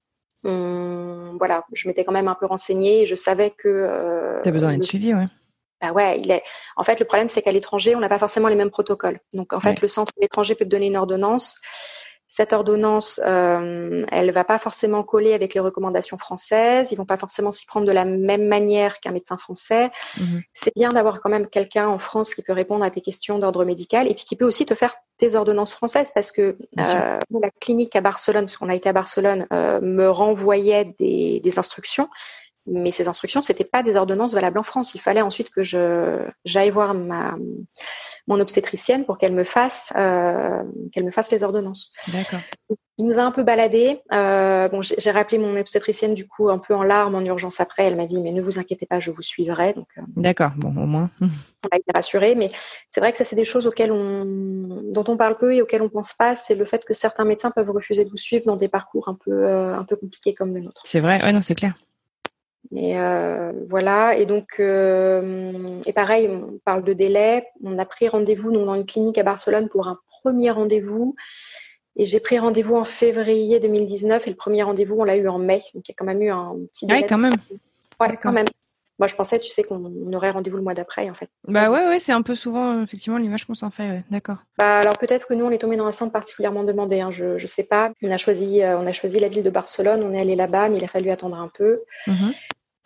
on, voilà, je m'étais quand même un peu renseignée et je savais que. Euh, tu as besoin d'être suivi, ouais. Bah ouais, il est. En fait, le problème, c'est qu'à l'étranger, on n'a pas forcément les mêmes protocoles. Donc, en fait, ouais. le centre à l'étranger peut te donner une ordonnance. Cette ordonnance, euh, elle va pas forcément coller avec les recommandations françaises. Ils vont pas forcément s'y prendre de la même manière qu'un médecin français. Mm-hmm. C'est bien d'avoir quand même quelqu'un en France qui peut répondre à tes questions d'ordre médical et puis qui peut aussi te faire tes ordonnances françaises parce que euh, la clinique à Barcelone, parce qu'on a été à Barcelone, euh, me renvoyait des, des instructions. Mais ces instructions, c'était pas des ordonnances valables en France. Il fallait ensuite que je j'aille voir ma mon obstétricienne pour qu'elle me fasse euh, qu'elle me fasse les ordonnances. D'accord. Il nous a un peu baladé. Euh, bon, j'ai, j'ai rappelé mon obstétricienne du coup un peu en larmes en urgence après. Elle m'a dit mais ne vous inquiétez pas, je vous suivrai. Donc euh, d'accord. Bon, au moins. On a été rassurés. Mais c'est vrai que ça c'est des choses auxquelles on dont on parle peu et auxquelles on pense pas. C'est le fait que certains médecins peuvent refuser de vous suivre dans des parcours un peu euh, un peu compliqués comme le nôtre. C'est vrai. Ouais, non, c'est clair. Et euh, voilà, et donc, euh, et pareil, on parle de délai. On a pris rendez-vous nous, dans une clinique à Barcelone pour un premier rendez-vous. Et j'ai pris rendez-vous en février deux mille dix-neuf et le premier rendez-vous, on l'a eu en mai. Donc, il y a quand même eu un petit délai. Ouais, quand même. Ouais, D'accord. quand même. Moi, je pensais, tu sais, qu'on aurait rendez-vous le mois d'après, en fait. Bah ouais, ouais, c'est un peu souvent, effectivement, l'image qu'on s'en fait. Ouais. D'accord. Bah, alors, peut-être que nous, on est tombé dans un centre particulièrement demandé. Hein. Je je sais pas. On a choisi, euh, on a choisi la ville de Barcelone. On est allé là-bas, mais il a fallu attendre un peu. Mm-hmm.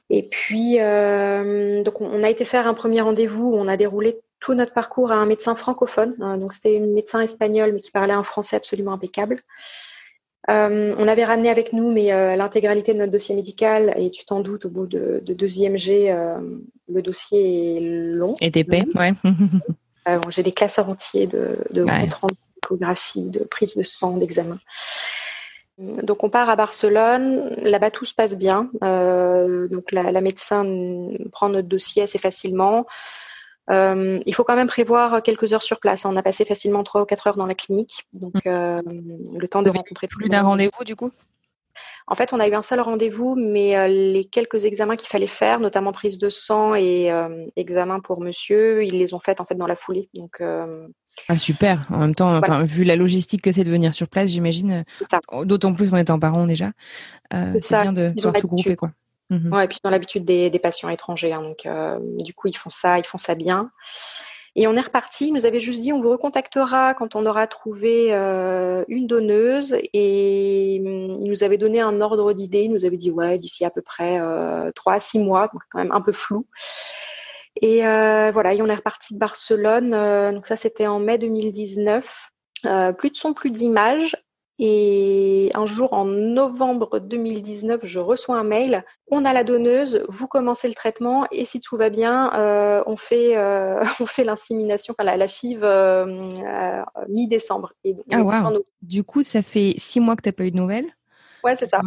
Et puis, euh, donc on a été faire un premier rendez-vous où on a déroulé tout notre parcours à un médecin francophone. Euh, donc c'était une médecin espagnole, mais qui parlait un français absolument impeccable. Euh, on avait ramené avec nous mais euh, l'intégralité de notre dossier médical, et tu t'en doutes, au bout de, de deux I M G, euh, le dossier est long. Et épais, ouais. euh, bon, j'ai des classeurs entiers de, de ouais. comptes rendus, d'échographie, de prise de sang, d'examen. Donc on part à Barcelone, là-bas tout se passe bien. Euh, donc la, la médecin prend notre dossier assez facilement. Euh, il faut quand même prévoir quelques heures sur place. On a passé facilement trois ou quatre heures dans la clinique, donc euh, le temps de rencontrer. Plus d'un rendez-vous du coup ? En fait, on a eu un seul rendez-vous, mais euh, les quelques examens qu'il fallait faire, notamment prise de sang et euh, examen pour monsieur, ils les ont faites en fait dans la foulée. Donc euh, ah super. En même temps, voilà. Enfin vu la logistique que c'est de venir sur place, j'imagine. D'autant plus en étant parent déjà, euh, c'est, c'est bien de ils pouvoir tout grouper quoi. Mmh. Ouais, et puis ils ont l'habitude des, des patients étrangers, hein, donc euh, du coup ils font ça, ils font ça bien. Et on est reparti. Ils nous avaient juste dit on vous recontactera quand on aura trouvé euh, une donneuse, et ils nous avaient donné un ordre d'idée. Ils nous avaient dit ouais d'ici à peu près euh, trois à six mois, donc quand même un peu flou. Et euh, voilà, et on est reparti de Barcelone. Euh, donc ça c'était en mai deux mille dix-neuf. Euh, plus de son, plus d'images. Et un jour, en novembre deux mille dix-neuf, je reçois un mail. On a la donneuse, vous commencez le traitement, et si tout va bien, euh, on fait euh, on fait l'insémination, enfin la, la F I V euh, euh, mi-décembre. Et ah wow. Du coup, ça fait six mois que t'as pas eu de nouvelles. Ouais, c'est ça.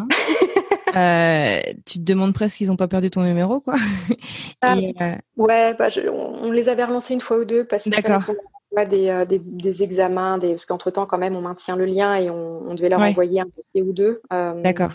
euh, tu te demandes presque s'ils ont pas perdu ton numéro, quoi. Ah, et, euh... Ouais, bah, je, on, on les avait relancés une fois ou deux parce qu'il D'accord. fallait qu'on Des, euh, des, des examens, des, parce qu'entre-temps, quand même, on maintient le lien et on, on devait leur ouais. envoyer un papier ou deux. Euh, D'accord.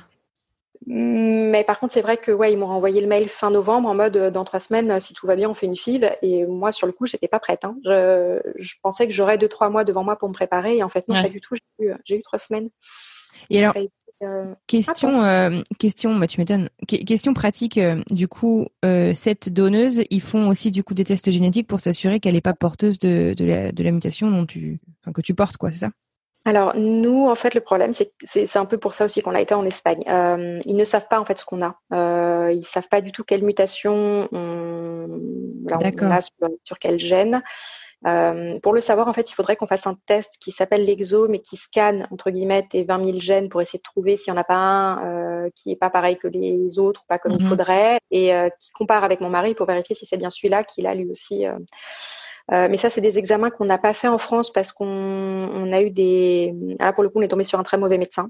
Mais par contre, c'est vrai que ouais, ils m'ont renvoyé le mail fin novembre en mode euh, dans trois semaines, si tout va bien, on fait une F I V. Et moi, sur le coup, j'étais pas prête. Hein. Je, je pensais que j'aurais deux, trois mois devant moi pour me préparer. Et en fait, non, ouais. pas du tout. J'ai eu, j'ai eu trois semaines. Et alors, été, euh... question, euh, question, bah, tu m'étonnes. Qu- question pratique. Euh, du coup, euh, cette donneuse, ils font aussi du coup des tests génétiques pour s'assurer qu'elle n'est pas porteuse de, de, la, de la mutation dont tu, enfin, que tu portes, quoi, c'est ça? Alors nous, en fait, le problème, c'est que c'est, c'est un peu pour ça aussi qu'on a été en Espagne. Euh, ils ne savent pas en fait ce qu'on a. Euh, ils savent pas du tout quelle mutation on, là, on a sur, sur quel gène. Euh, pour le savoir, en fait, il faudrait qu'on fasse un test qui s'appelle l'exo, mais qui scanne entre guillemets tes vingt mille gènes pour essayer de trouver s'il n'y en a pas un euh, qui est pas pareil que les autres, ou pas comme mm-hmm. il faudrait, et euh, qui compare avec mon mari pour vérifier si c'est bien celui-là qu'il a lui aussi. Euh, Euh, mais ça, c'est des examens qu'on n'a pas fait en France parce qu'on on a eu des... Là, pour le coup, on est tombé sur un très mauvais médecin.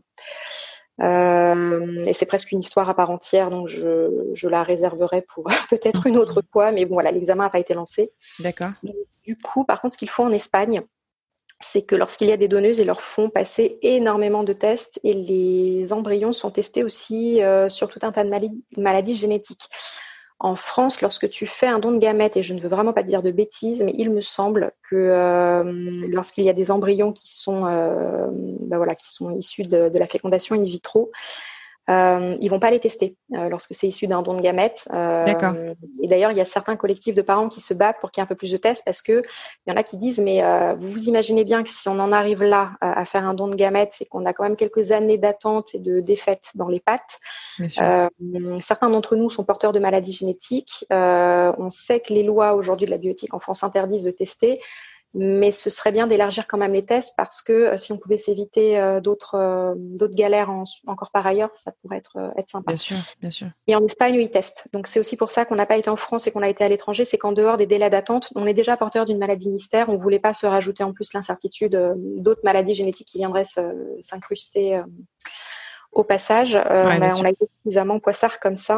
Euh, et c'est presque une histoire à part entière, donc je, je la réserverai pour peut-être une autre fois. Mais bon, voilà, l'examen n'a pas été lancé. D'accord. Donc, du coup, par contre, ce qu'il faut en Espagne, c'est que lorsqu'il y a des donneuses, ils leur font passer énormément de tests, et les embryons sont testés aussi euh, sur tout un tas de maladies, maladies génétiques. En France, lorsque tu fais un don de gamètes, et je ne veux vraiment pas te dire de bêtises, mais il me semble que euh, lorsqu'il y a des embryons qui sont, euh, ben voilà, qui sont issus de, de la fécondation in vitro, euh, ils vont pas les tester euh, lorsque c'est issu d'un don de gamètes. Euh, D'accord. Et d'ailleurs, il y a certains collectifs de parents qui se battent pour qu'il y ait un peu plus de tests, parce que il y en a qui disent mais euh, vous vous imaginez bien que si on en arrive là euh, à faire un don de gamètes, c'est qu'on a quand même quelques années d'attente et de défaite dans les pattes. Euh, certains d'entre nous sont porteurs de maladies génétiques. Euh, on sait que les lois aujourd'hui de la bioéthique en France interdisent de tester. Mais ce serait bien d'élargir quand même les tests, parce que euh, si on pouvait s'éviter euh, d'autres, euh, d'autres galères en, encore par ailleurs, ça pourrait être, euh, être sympa. Bien sûr, bien sûr. Et en Espagne, ils testent. Donc c'est aussi pour ça qu'on n'a pas été en France et qu'on a été à l'étranger. C'est qu'en dehors des délais d'attente, on est déjà porteur d'une maladie mystère. On ne voulait pas se rajouter en plus l'incertitude euh, d'autres maladies génétiques qui viendraient se, s'incruster euh, au passage. Euh, ouais, on, a, on a été suffisamment poissard comme ça.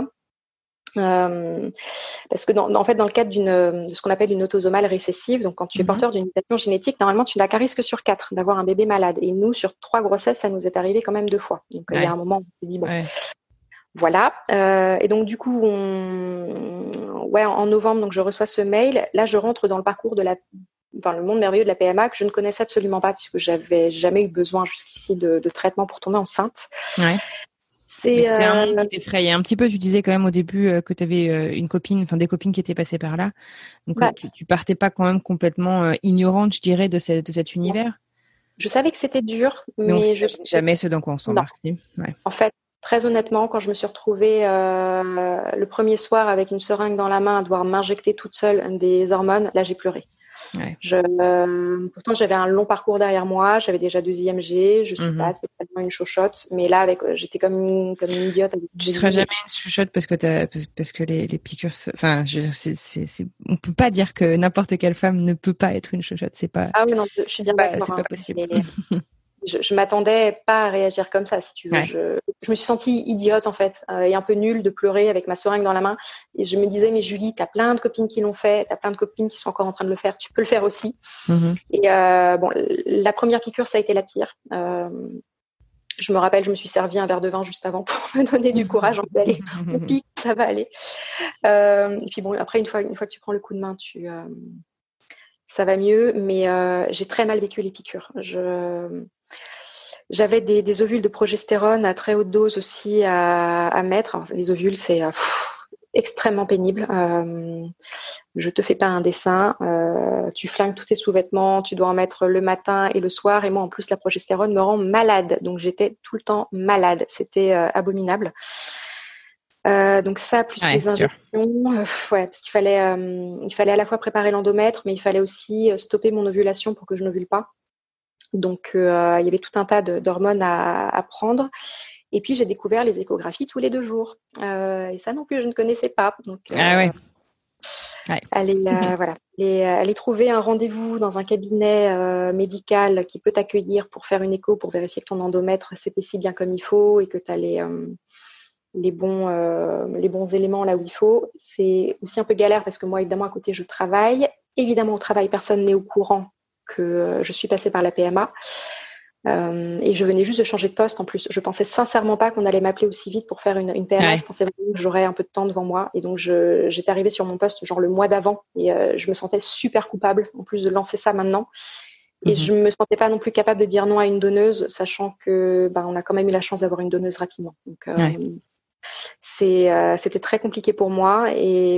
Euh, parce que dans, en fait, dans le cadre d'une, de ce qu'on appelle une autosomale récessive, donc quand tu mm-hmm. es porteur d'une mutation génétique, normalement, tu n'as qu'un risque sur quatre d'avoir un bébé malade. Et nous, sur trois grossesses, ça nous est arrivé quand même deux fois. Donc, il ouais. y a un moment où on s'est dit, bon, ouais. voilà. Euh, et donc, du coup, on, ouais, en novembre, donc, je reçois ce mail. Là, je rentre dans le parcours de la, dans le monde merveilleux de la P M A, que je ne connaissais absolument pas, puisque j'avais jamais eu besoin jusqu'ici de, de traitement pour tomber enceinte. Ouais. C'est, c'était euh... un monde qui t'effrayait un petit peu. Tu disais quand même au début euh, que tu avais euh, une copine, enfin des copines qui étaient passées par là. Donc bah, euh, tu, tu partais pas quand même complètement euh, ignorante, je dirais, de, ce, de cet univers. Je savais que c'était dur, mais, mais on je jamais ce dans quoi on s'embarque. ouais. Ouais. En fait, très honnêtement, quand je me suis retrouvée euh, le premier soir avec une seringue dans la main à devoir m'injecter toute seule des hormones, là, j'ai pleuré. Ouais. Je, euh, pourtant, j'avais un long parcours derrière moi. J'avais déjà deux I M G. Je suis Mhm. pas spécialement une chochotte, mais là, avec, j'étais comme une, comme une idiote. Avec Tu seras jamais une chuchote parce que t'as, parce, parce que les, les piqûres, se- enfin, je, c'est, c'est, c'est, on peut pas dire que n'importe quelle femme ne peut pas être une chuchote. C'est pas, Ah oui, non, je suis bien c'est pas, d'accord. c'est Hein, pas possible. mais je, je m'attendais pas à réagir comme ça, si tu veux. Ouais. Je, je me suis sentie idiote, en fait, euh, et un peu nulle de pleurer avec ma seringue dans la main. Et je me disais, mais Julie, t'as plein de copines qui l'ont fait. T'as plein de copines qui sont encore en train de le faire. Tu peux le faire aussi. Mhm. Et euh, bon, la première piqûre, ça a été la pire. Euh, je me rappelle, je me suis servi un verre de vin juste avant pour me donner du courage. En fait, allez, on pique, ça va aller. Euh, et puis bon, après, une fois, une fois que tu prends le coup de main, tu, euh, ça va mieux. Mais euh, j'ai très mal vécu les piqûres. Je, j'avais des, des ovules de progestérone à très haute dose aussi à, à mettre. Alors, les ovules, c'est euh, pff, extrêmement pénible. Euh, je te fais pas un dessin. Euh, tu flingues tous tes sous-vêtements. Tu dois en mettre le matin et le soir. Et moi, en plus, la progestérone me rend malade. Donc, j'étais tout le temps malade. C'était euh, abominable. Euh, donc ça, plus Ouais, les injections, euh, ouais, parce qu'il fallait, euh, il fallait à la fois préparer l'endomètre, mais il fallait aussi stopper mon ovulation pour que je n'ovule pas. Donc, euh, il y avait tout un tas de, d'hormones à, à prendre. Et puis, j'ai découvert les échographies tous les deux jours. Euh, et ça non plus, je ne connaissais pas. Donc, euh, Ah ouais. Ouais. aller, euh, voilà, aller, aller trouver un rendez-vous dans un cabinet euh, médical qui peut t'accueillir pour faire une écho, pour vérifier que ton endomètre s'épaissit bien comme il faut et que tu as les, euh, les, bons, euh, les bons éléments là où il faut. C'est aussi un peu galère parce que moi, évidemment, à côté, je travaille. Évidemment, au travail, personne n'est au courant que je suis passée par la P M A. Euh, et je venais juste de changer de poste en plus. Je pensais sincèrement pas qu'on allait m'appeler aussi vite pour faire une, une P M A. Ouais. Je pensais vraiment que j'aurais un peu de temps devant moi. Et donc, je, j'étais arrivée sur mon poste genre le mois d'avant et euh, je me sentais super coupable en plus de lancer ça maintenant. Et Mhm. je me sentais pas non plus capable de dire non à une donneuse, sachant que ben, on a quand même eu la chance d'avoir une donneuse rapidement. Donc, euh, Ouais. c'est, euh, c'était très compliqué pour moi. Et,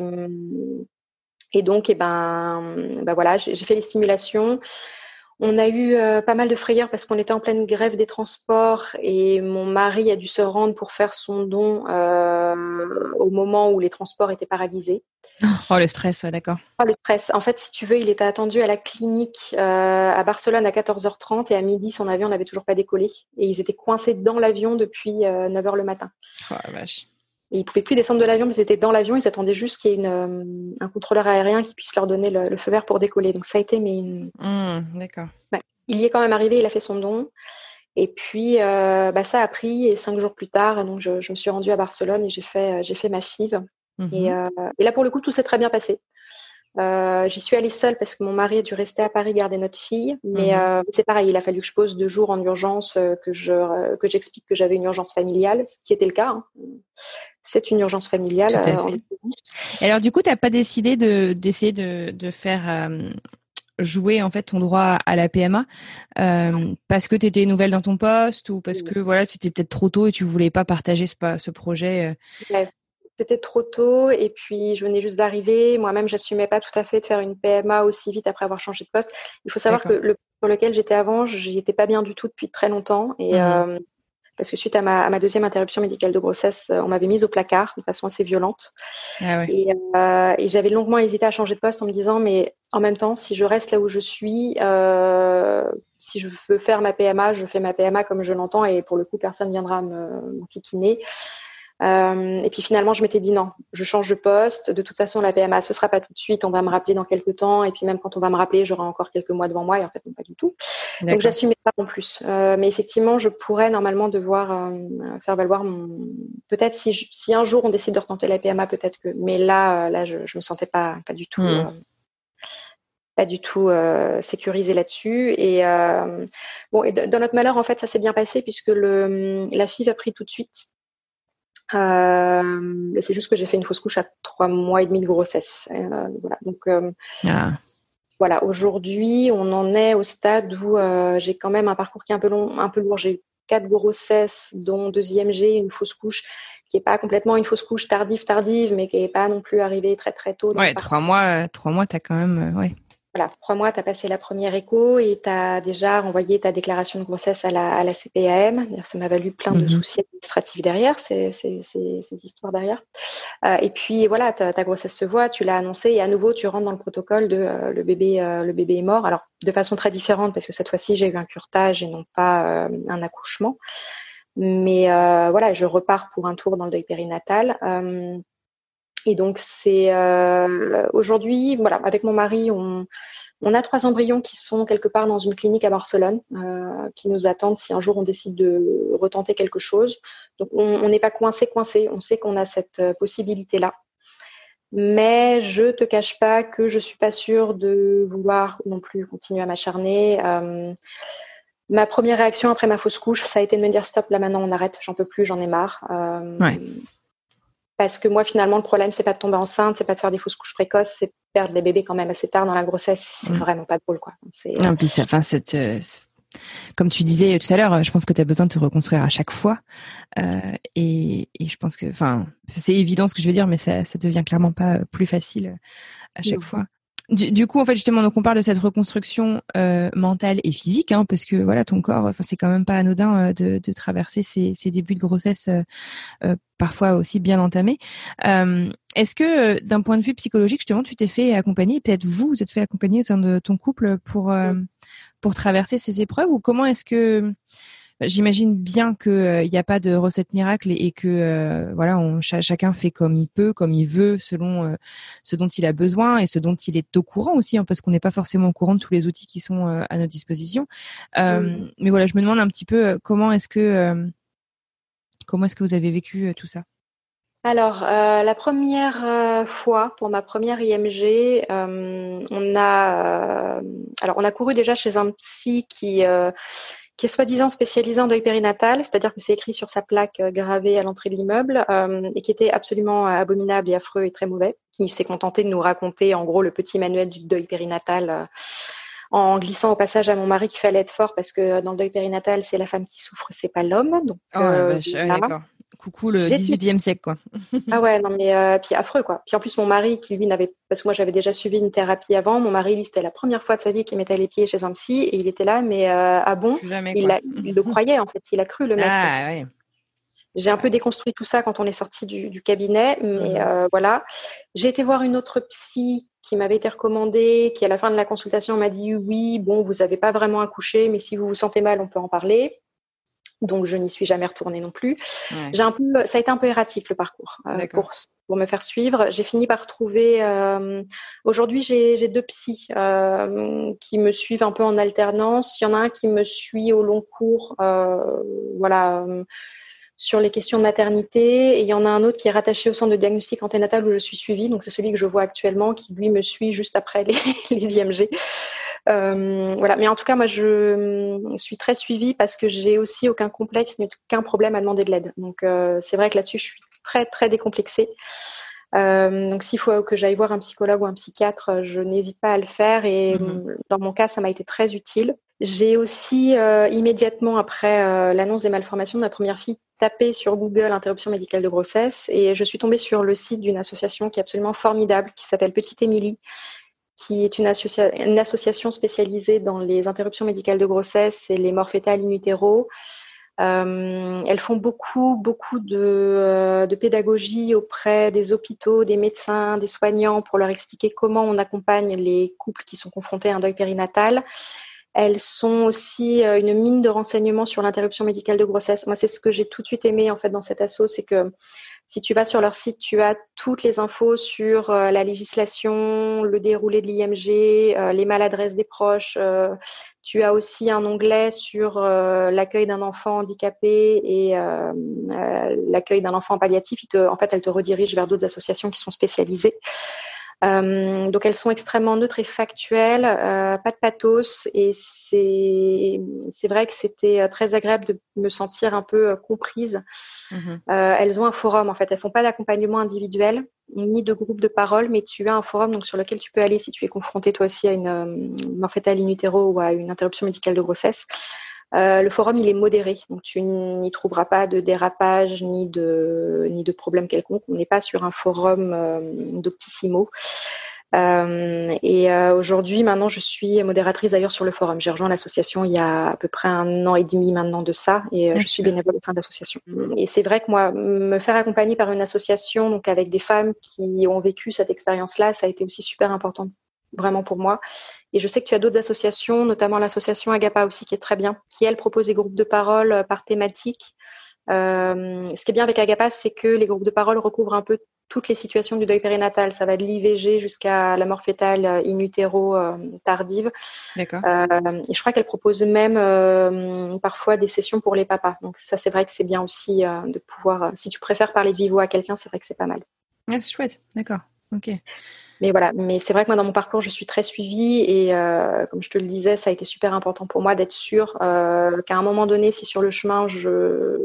et donc, eh ben, ben voilà, j'ai, j'ai fait les stimulations. On a eu euh, pas mal de frayeurs parce qu'on était en pleine grève des transports et mon mari a dû se rendre pour faire son don euh, au moment où les transports étaient paralysés. Oh, le stress, ouais, d'accord. Oh, le stress. En fait, si tu veux, il était attendu à la clinique euh, à Barcelone à quatorze heures trente et à midi, son avion n'avait toujours pas décollé. Et ils étaient coincés dans l'avion depuis euh, neuf heures le matin. Oh la vache. Et ils pouvaient plus descendre de l'avion, mais ils étaient dans l'avion. Ils attendaient juste qu'il y ait une, euh, un contrôleur aérien qui puisse leur donner le, le feu vert pour décoller. Donc ça a été mais une... Mmh, d'accord. ouais. Il y est quand même arrivé, il a fait son don. Et puis euh, bah, ça a pris. Et cinq jours plus tard, donc je, je me suis rendue à Barcelone et j'ai fait, j'ai fait ma F I V. Mmh. Et, euh, et là, pour le coup, tout s'est très bien passé. Euh, j'y suis allée seule parce que mon mari a dû rester à Paris garder notre fille. Mais Mmh. euh, c'est pareil, il a fallu que je pose deux jours en urgence, euh, que je euh, que j'explique que j'avais une urgence familiale, ce qui était le cas. Hein. C'est une urgence familiale. Tout à euh, en fait. Et alors, du coup, t'as pas décidé de d'essayer de de faire euh, jouer en fait ton droit à la P M A euh, parce que t'étais nouvelle dans ton poste ou parce que voilà, c'était peut-être trop tôt et tu voulais pas partager ce ce projet. Euh... Ouais. C'était trop tôt et puis je venais juste d'arriver. Moi-même, j'assumais pas tout à fait de faire une P M A aussi vite après avoir changé de poste. Il faut savoir D'accord. que le poste sur lequel j'étais avant, j'y étais pas bien du tout depuis très longtemps. Et Mmh. euh, parce que suite à ma, à ma deuxième interruption médicale de grossesse, on m'avait mise au placard de façon assez violente. Ah ouais. Et, euh, et j'avais longuement hésité à changer de poste en me disant, mais en même temps, si je reste là où je suis, euh, si je veux faire ma P M A, je fais ma P M A comme je l'entends et pour le coup, personne viendra me m'enquiquiner. Euh, et puis finalement, je m'étais dit non, je change de poste. De toute façon, la P M A, ce sera pas tout de suite. On va me rappeler dans quelques temps. Et puis même quand on va me rappeler, j'aurai encore quelques mois devant moi. Et en fait, non, pas du tout. D'accord. Donc, j'assumais pas non plus. Euh, mais effectivement, je pourrais normalement devoir euh, faire valoir mon. Peut-être si, je... si un jour on décide de retenter la P M A, peut-être que. Mais là, euh, là, je, je me sentais pas, pas du tout. Mmh. Euh... pas du tout euh, sécurisé là-dessus. Et euh, bon, et dans notre malheur, en fait, ça s'est bien passé puisque le la F I V a pris tout de suite. Euh, c'est juste que j'ai fait une fausse couche à trois mois et demi de grossesse. Euh, voilà. Donc euh, ah. voilà. Aujourd'hui, on en est au stade où euh, j'ai quand même un parcours qui est un peu long, un peu lourd. J'ai eu quatre grossesses, dont deux I M G, une fausse couche qui est pas complètement une fausse couche tardive, tardive, mais qui est pas non plus arrivée très très tôt. Dans Ouais, le trois mois, trois mois, t'as quand même, euh, ouais. voilà, trois mois, tu as passé la première écho et tu as déjà renvoyé ta déclaration de grossesse à la, à la C P A M. Ça m'a valu plein de Mhm. soucis administratifs derrière, ces, ces, ces, ces histoires derrière. Euh, et puis voilà, ta, ta grossesse se voit, tu l'as annoncé et à nouveau, tu rentres dans le protocole de euh, le, bébé, euh, le bébé est mort. Alors, de façon très différente parce que cette fois-ci, j'ai eu un curetage et non pas euh, un accouchement. Mais euh, voilà, je repars pour un tour dans le deuil périnatal. Euh, et donc, c'est euh, aujourd'hui, voilà, avec mon mari, on, on a trois embryons qui sont quelque part dans une clinique à Barcelone, euh, qui nous attendent si un jour on décide de retenter quelque chose. Donc, on n'est pas coincé, coincé. On sait qu'on a cette euh, possibilité-là. Mais je te cache pas que je suis pas sûre de vouloir non plus continuer à m'acharner. Euh, ma première réaction après ma fausse couche, ça a été de me dire stop, là maintenant on arrête, j'en peux plus, j'en ai marre. Euh, Ouais. Parce que moi finalement le problème c'est pas de tomber enceinte, c'est pas de faire des fausses couches précoces, c'est de perdre les bébés quand même assez tard dans la grossesse. C'est Mm. vraiment pas drôle quoi. C'est, Non, puis ça, enfin, cette, euh, comme tu disais tout à l'heure, je pense que tu as besoin de te reconstruire à chaque fois. Euh, et, et je pense que, enfin, c'est évident ce que je veux dire, mais ça, ça devient clairement pas plus facile à chaque Non. fois. Du, du coup, en fait, justement, donc on parle de cette reconstruction euh, mentale et physique, hein, parce que voilà, ton corps, enfin, c'est quand même pas anodin euh, de, de traverser ces, ces débuts de grossesse euh, euh, parfois aussi bien entamés. Euh, est-ce que, euh, d'un point de vue psychologique, justement, tu t'es fait accompagner, peut-être vous, vous êtes fait accompagner au sein de ton couple pour euh, pour traverser ces épreuves, ou comment est-ce que j'imagine bien que euh, il n'y a pas de recette miracle et, et que euh, voilà, on, ch- chacun fait comme il peut, comme il veut, selon euh, ce dont il a besoin et ce dont il est au courant aussi, hein, parce qu'on n'est pas forcément au courant de tous les outils qui sont euh, à notre disposition. Euh, Mm. mais voilà, je me demande un petit peu euh, comment est-ce que euh, comment est-ce que vous avez vécu euh, tout ça. Alors, euh, la première euh, fois, pour ma première I M G, euh, on a, euh, alors on a couru déjà chez un psy qui, euh, qui est soi-disant spécialisé en deuil périnatal, c'est-à-dire que c'est écrit sur sa plaque euh, gravée à l'entrée de l'immeuble, euh, et qui était absolument euh, abominable et affreux et très mauvais. Il s'est contenté de nous raconter en gros le petit manuel du deuil périnatal. Euh, en glissant au passage à mon mari qu'il fallait être fort parce que dans le deuil périnatal, c'est la femme qui souffre, c'est pas l'homme. Donc, Oh la euh, vache, ouais, voilà. d'accord. Coucou le J'étais dix-huitième siècle, quoi. Ah ouais, non mais euh, puis affreux quoi. Puis en plus mon mari qui lui n'avait, parce que moi j'avais déjà suivi une thérapie avant, mon mari lui c'était la première fois de sa vie qu'il mettait les pieds chez un psy et il était là, mais euh, ah bon, Plus jamais, il, quoi. a, il le croyait en fait, il a cru le mec. Donc Ah ouais. j'ai un peu Ouais. déconstruit tout ça quand on est sorti du, du cabinet, mais Mhm. euh, voilà. J'ai été voir une autre psy qui m'avait été recommandée, qui à la fin de la consultation m'a dit oui, bon vous avez pas vraiment accouché, mais si vous vous sentez mal on peut en parler. Donc je n'y suis jamais retournée non plus. Ouais. J'ai un peu, ça a été un peu erratique le parcours euh, pour pour me faire suivre. J'ai fini par trouver. Euh, aujourd'hui, j'ai, j'ai deux psys euh, qui me suivent un peu en alternance. Il y en a un qui me suit au long cours, euh, voilà, euh, sur les questions de maternité, et il y en a un autre qui est rattaché au centre de diagnostic anténatal où je suis suivie. Donc c'est celui que je vois actuellement, qui lui me suit juste après les, les I M G. Euh, voilà, mais en tout cas, moi, je suis très suivie parce que j'ai aussi aucun complexe ni aucun problème à demander de l'aide. Donc, euh, c'est vrai que là-dessus, je suis très, très décomplexée. Euh, donc, s'il faut que j'aille voir un psychologue ou un psychiatre, je n'hésite pas à le faire. Et Mhm. dans mon cas, ça m'a été très utile. J'ai aussi, euh, immédiatement après euh, l'annonce des malformations de ma première fille, tapé sur Google interruption médicale de grossesse et je suis tombée sur le site d'une association qui est absolument formidable, qui s'appelle Petite Émilie, qui est une, associa- une association spécialisée dans les interruptions médicales de grossesse et les morts fœtales in utero. Euh, elles font beaucoup, beaucoup de, euh, de pédagogie auprès des hôpitaux, des médecins, des soignants pour leur expliquer comment on accompagne les couples qui sont confrontés à un deuil périnatal. Elles sont aussi euh, une mine de renseignements sur l'interruption médicale de grossesse. Moi, c'est ce que j'ai tout de suite aimé en fait dans cette asso, c'est que si tu vas sur leur site, tu as toutes les infos sur euh, la législation, le déroulé de l'I M G, euh, les maladresses des proches. Euh, tu as aussi un onglet sur euh, l'accueil d'un enfant handicapé et euh, euh, l'accueil d'un enfant palliatif. Il te, en fait, elle te redirige vers d'autres associations qui sont spécialisées. Euh, donc elles sont extrêmement neutres et factuelles, euh, pas de pathos, et c'est c'est vrai que c'était très agréable de me sentir un peu comprise. Mhm. Euh, elles ont un forum en fait, elles font pas d'accompagnement individuel ni de groupe de parole, mais tu as un forum donc sur lequel tu peux aller si tu es confronté toi aussi à une, une mort fœtale in utero ou à une interruption médicale de grossesse. Euh, le forum, il est modéré, donc tu n'y trouveras pas de dérapage ni de ni de problème quelconque. On n'est pas sur un forum euh, doctissimo. Euh, et euh, aujourd'hui, maintenant, je suis modératrice d'ailleurs sur le forum. J'ai rejoint l'association il y a à peu près un an et demi maintenant de ça, et euh, Ah, je suis super. bénévole au sein de l'association. Et c'est vrai que moi, me faire accompagner par une association, donc avec des femmes qui ont vécu cette expérience-là, ça a été aussi super important, vraiment pour moi. Et je sais que tu as d'autres associations, notamment l'association Agapa aussi, qui est très bien, qui elle propose des groupes de parole par thématique. Euh, ce qui est bien avec Agapa, c'est que les groupes de parole recouvrent un peu toutes les situations du deuil périnatal. Ça va de l'I V G jusqu'à la mort fétale in utero euh, tardive. D'accord. Euh, et je crois qu'elle propose même euh, parfois des sessions pour les papas. Donc ça, c'est vrai que c'est bien aussi euh, de pouvoir, si tu préfères parler de vive voix à quelqu'un, c'est vrai que c'est pas mal. Ah, c'est chouette. D'accord. Ok. Mais voilà, mais c'est vrai que moi dans mon parcours je suis très suivie et euh, comme je te le disais, ça a été super important pour moi d'être sûre euh, qu'à un moment donné, si sur le chemin je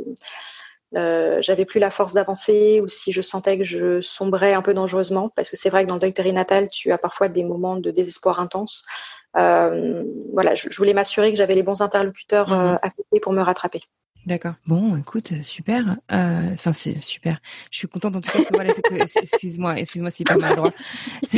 euh, j'avais plus la force d'avancer ou si je sentais que je sombrais un peu dangereusement, parce que c'est vrai que dans le deuil périnatal, tu as parfois des moments de désespoir intense. Euh, voilà, je, je voulais m'assurer que j'avais les bons interlocuteurs Mmh. euh, à côté pour me rattraper. D'accord. Bon, écoute, super. Euh, Enfin, c'est super. Je suis contente en tout cas que voilà. Que, excuse-moi, excuse-moi, c'est pas maladroit. C'est...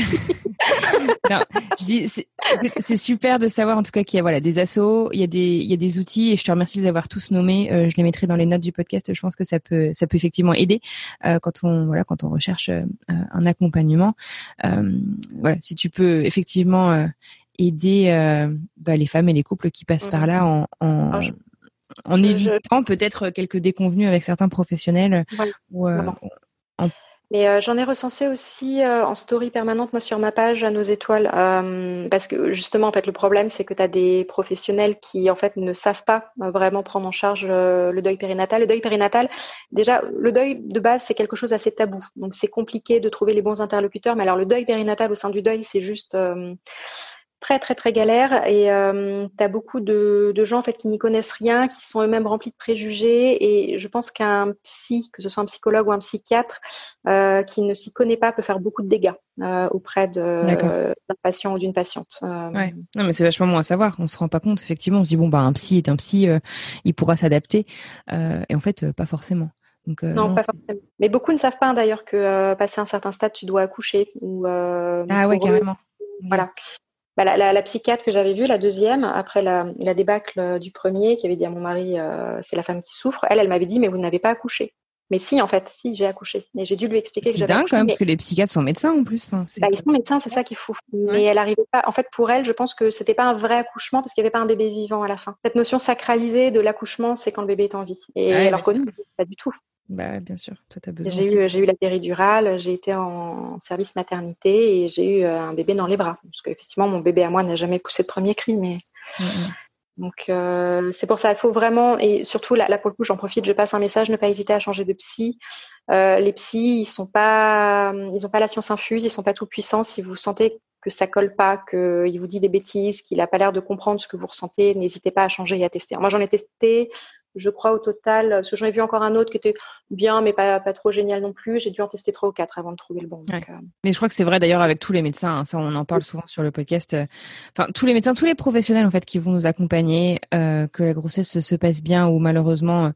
non, je dis, c'est, c'est super de savoir en tout cas qu'il y a voilà des assos, il y a des, il y a des outils et je te remercie de les avoir tous nommés. Euh, je les mettrai dans les notes du podcast. Je pense que ça peut, ça peut effectivement aider euh, quand on voilà quand on recherche euh, un accompagnement. Euh, voilà, si tu peux effectivement euh, aider euh, bah, les femmes et les couples qui passent mmh. par là en, en Alors, je... en je, évitant je... peut-être quelques déconvenues avec certains professionnels. Voilà, ou, euh, en... Mais euh, j'en ai recensé aussi euh, en story permanente, moi, sur ma page à nos étoiles, euh, parce que justement, en fait, le problème, c'est que tu as des professionnels qui, en fait, ne savent pas euh, vraiment prendre en charge euh, le deuil périnatal. Le deuil périnatal, déjà, le deuil de base, c'est quelque chose assez tabou, donc c'est compliqué de trouver les bons interlocuteurs. Mais alors, le deuil périnatal au sein du deuil, c'est juste euh, très très très galère et euh, tu as beaucoup de, de gens en fait qui n'y connaissent rien, qui sont eux-mêmes remplis de préjugés et je pense qu'un psy, que ce soit un psychologue ou un psychiatre euh, qui ne s'y connaît pas peut faire beaucoup de dégâts euh, auprès de, euh, d'un patient ou d'une patiente. Euh, ouais. Non mais c'est vachement bon à savoir, on se rend pas compte effectivement, on se dit bon bah un psy est un psy, euh, il pourra s'adapter euh, et en fait euh, pas forcément. Donc, euh, non, non, pas forcément. Mais beaucoup ne savent pas d'ailleurs que euh, passé un certain stade, tu dois accoucher ou euh, ah ouais, carrément. Eux, voilà. Bah, la, la, la psychiatre que j'avais vue, la deuxième, après la, la débâcle du premier, qui avait dit à mon mari, euh, c'est la femme qui souffre, elle, elle m'avait dit, mais vous n'avez pas accouché. Mais si, en fait, si, j'ai accouché. Et j'ai dû lui expliquer c'est que j'avais dingue accouché. quand même, mais... parce que les psychiatres sont médecins en plus. Enfin, c'est... Bah, ils sont médecins, c'est ça qu'il faut. Ouais. Mais elle arrivait pas. En fait, pour elle, je pense que c'était pas un vrai accouchement parce qu'il n'y avait pas un bébé vivant à la fin. Cette notion sacralisée de l'accouchement, c'est quand le bébé est en vie. Et ouais, alors que nous, pas du tout. Bah, bien sûr, toi, tu as besoin. J'ai eu, j'ai eu la péridurale, j'ai été en service maternité et j'ai eu un bébé dans les bras. Parce qu'effectivement, mon bébé à moi n'a jamais poussé de premier cri, mais. Mm-hmm. Donc, euh, c'est pour ça, il faut vraiment, et surtout là, là pour le coup, j'en profite, je passe un message, ne pas hésiter à changer de psy. Euh, les psys, ils sont pas, ils ont pas la science infuse, ils sont pas tout puissants. Si vous sentez que ça colle pas, qu'il vous dit des bêtises, qu'il a pas l'air de comprendre ce que vous ressentez, n'hésitez pas à changer et à tester. Moi, j'en ai testé, je crois au total, parce que j'en ai vu encore un autre qui était bien, mais pas, pas trop génial non plus. J'ai dû en tester trois ou quatre avant de trouver le bon. Donc, ouais. euh... Mais je crois que c'est vrai d'ailleurs avec tous les médecins. Hein, ça, on en parle souvent sur le podcast. Enfin, tous les médecins, tous les professionnels en fait qui vont nous accompagner, euh, que la grossesse se passe bien ou malheureusement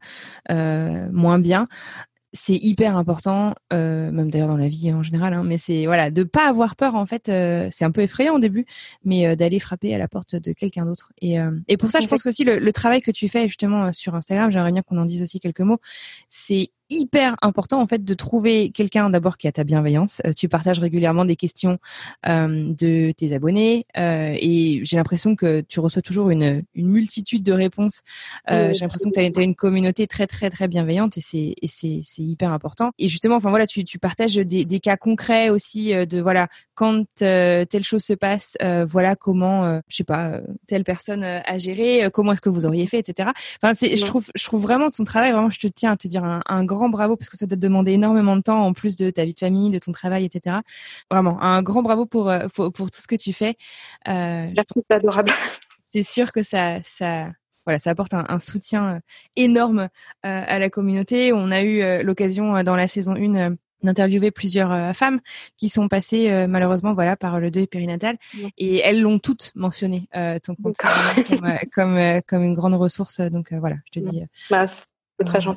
euh, moins bien. C'est hyper important, euh, même d'ailleurs dans la vie en général, hein, mais c'est voilà, de pas avoir peur en fait. Euh, c'est un peu effrayant au début, mais euh, d'aller frapper à la porte de quelqu'un d'autre. Et, euh, et pour ça, je pense qu'aussi le, le travail que tu fais justement sur Instagram, j'aimerais bien qu'on en dise aussi quelques mots. C'est hyper important en fait de trouver quelqu'un d'abord qui a ta bienveillance. Euh, tu partages régulièrement des questions euh, de tes abonnés euh, et j'ai l'impression que tu reçois toujours une, une multitude de réponses. Euh, oui, j'ai l'impression que tu as une communauté très très très bienveillante et c'est et c'est c'est hyper important. Et justement, enfin voilà, tu tu partages des des cas concrets aussi euh, de voilà quand euh, telle chose se passe, euh, voilà comment euh, je sais pas euh, telle personne euh, a géré, euh, comment est-ce que vous auriez fait, et cetera. Enfin c'est ouais. je trouve je trouve vraiment ton travail vraiment je te tiens à te dire un, un grand bravo parce que ça doit te demander énormément de temps en plus de ta vie de famille, de ton travail, et cetera. Vraiment, un grand bravo pour pour, pour tout ce que tu fais. Euh, c'est adorable. C'est sûr que ça ça voilà, ça apporte un, un soutien énorme euh, à la communauté. On a eu euh, l'occasion euh, dans la saison un euh, d'interviewer plusieurs euh, femmes qui sont passées euh, malheureusement voilà par le deuil périnatal ouais. et elles l'ont toutes mentionné euh, ton compte comme euh, comme, euh, comme une grande ressource. Donc euh, voilà, je te dis. Euh, bah, c'est très euh, gentil.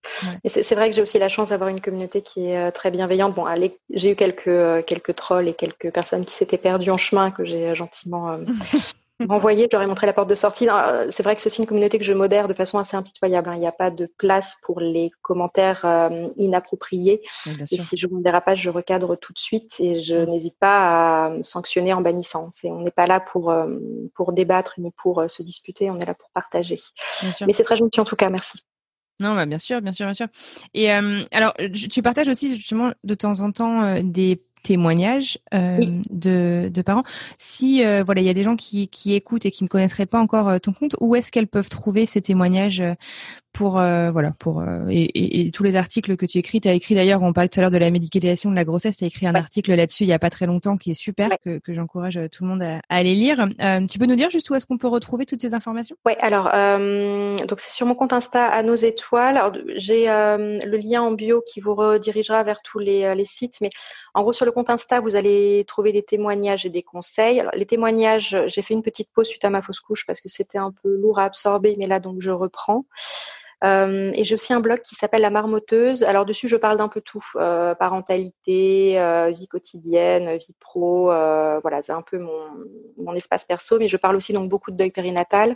Ouais. Et c'est, c'est vrai que j'ai aussi la chance d'avoir une communauté qui est euh, très bienveillante. Bon, allez, j'ai eu quelques euh, quelques trolls et quelques personnes qui s'étaient perdues en chemin que j'ai gentiment euh, renvoyées. Je leur ai montré la porte de sortie. Non, euh, c'est vrai que c'est aussi une communauté que je modère de façon assez impitoyable. Hein. Il n'y a pas de place pour les commentaires euh, inappropriés. Oui, bien et sûr. si je vois un dérapage, je recadre tout de suite et je mmh. n'hésite pas à sanctionner en bannissant. C'est, on n'est pas là pour euh, pour débattre ni pour euh, se disputer. On est là pour partager. Bien sûr. Mais c'est très gentil en tout cas. Merci. Non, bah bien sûr, bien sûr, bien sûr. Et euh, alors, tu partages aussi justement de temps en temps euh, des témoignages euh, oui. de, de parents. Si euh, voilà, il y a des gens qui, qui écoutent et qui ne connaîtraient pas encore euh, ton compte, où est-ce qu'elles peuvent trouver ces témoignages euh, pour euh, voilà pour euh, et, et, et tous les articles que tu écris. Tu as écrit d'ailleurs, on parlait tout à l'heure de la médicalisation de la grossesse, tu as écrit un ouais. article là-dessus il y a pas très longtemps qui est super, ouais. que, que j'encourage tout le monde à, à aller lire. Euh, tu peux nous dire juste où est-ce qu'on peut retrouver toutes ces informations? Ouais, alors euh, donc c'est sur mon compte Insta à nos étoiles. Alors, j'ai euh, le lien en bio qui vous redirigera vers tous les, les sites, mais en gros sur le compte Insta vous allez trouver des témoignages et des conseils. Alors les témoignages, j'ai fait une petite pause suite à ma fausse couche parce que c'était un peu lourd à absorber, mais là donc je reprends. Euh, et j'ai aussi un blog qui s'appelle La Marmotteuse. Alors dessus, je parle d'un peu tout, euh, parentalité, euh, vie quotidienne, vie pro. Euh, voilà, c'est un peu mon, mon espace perso, mais je parle aussi donc beaucoup de deuil périnatal,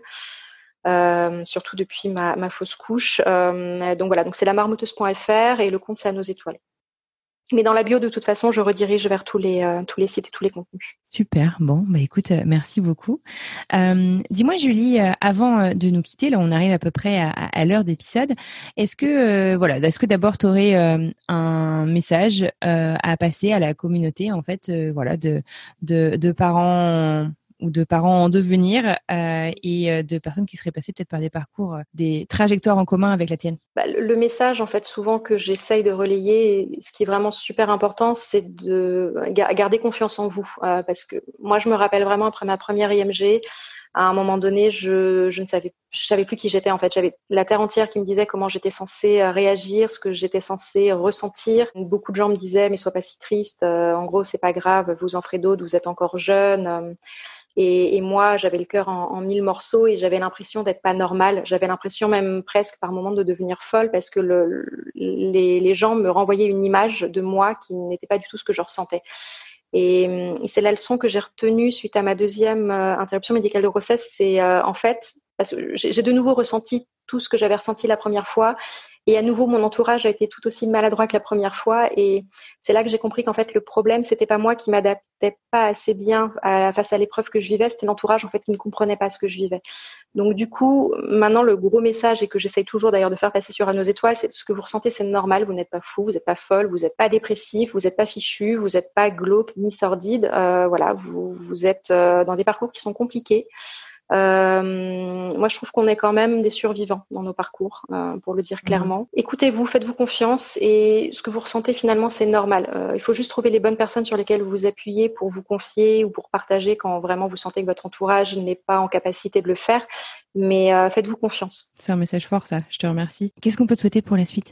euh, surtout depuis ma, ma fausse couche. Euh, donc voilà, donc c'est la marmotteuse point f r et le compte c'est à nos étoiles. Mais dans la bio, de toute façon, je redirige vers tous les euh, tous les sites et tous les contenus. Super. Bon, bah écoute, euh, merci beaucoup. Euh, dis-moi, Julie, euh, avant de nous quitter, là, on arrive à peu près à, à l'heure d'épisode. Est-ce que euh, voilà, est-ce que d'abord tu aurais euh, un message euh, à passer à la communauté, en fait, euh, voilà, de de de parents ou de parents en devenir euh, et de personnes qui seraient passées peut-être par des parcours, des trajectoires en commun avec la tienne? Bah, le message, en fait, souvent que j'essaye de relayer, ce qui est vraiment super important, c'est de garder confiance en vous. Euh, parce que moi, je me rappelle vraiment après ma première I M G, à un moment donné, je, je ne savais, je savais plus qui j'étais. En fait, j'avais la terre entière qui me disait comment j'étais censée réagir, ce que j'étais censée ressentir. Beaucoup de gens me disaient, mais sois pas si triste. Euh, en gros, c'est pas grave. Vous en ferez d'autres. Vous êtes encore jeune. Euh, Et, et moi, j'avais le cœur en, en mille morceaux et j'avais l'impression d'être pas normale. J'avais l'impression même presque par moments de devenir folle parce que le, les, les gens me renvoyaient une image de moi qui n'était pas du tout ce que je ressentais. Et, et c'est la leçon que j'ai retenue suite à ma deuxième euh, interruption médicale de grossesse. C'est euh, en fait, parce que j'ai, j'ai de nouveau ressenti tout ce que j'avais ressenti la première fois. Et à nouveau, mon entourage a été tout aussi maladroit que la première fois. Et c'est là que j'ai compris qu'en fait, le problème, c'était pas moi qui m'adaptais pas assez bien à, face à l'épreuve que je vivais. C'était l'entourage, en fait, qui ne comprenait pas ce que je vivais. Donc, du coup, maintenant, le gros message, et que j'essaye toujours d'ailleurs de faire passer sur À nos étoiles, c'est ce que vous ressentez, c'est normal. Vous n'êtes pas fou, vous n'êtes pas folle, vous n'êtes pas dépressif, vous n'êtes pas fichu, vous n'êtes pas glauque ni sordide. Euh, voilà, vous, vous êtes euh, dans des parcours qui sont compliqués. Euh, moi, je trouve qu'on est quand même des survivants dans nos parcours, euh, pour le dire clairement. Mmh. Écoutez-vous, faites-vous confiance et ce que vous ressentez finalement, c'est normal. Euh, il faut juste trouver les bonnes personnes sur lesquelles vous vous appuyez pour vous confier ou pour partager quand vraiment vous sentez que votre entourage n'est pas en capacité de le faire. Mais euh, faites-vous confiance. C'est un message fort, ça. Je te remercie. Qu'est-ce qu'on peut te souhaiter pour la suite ?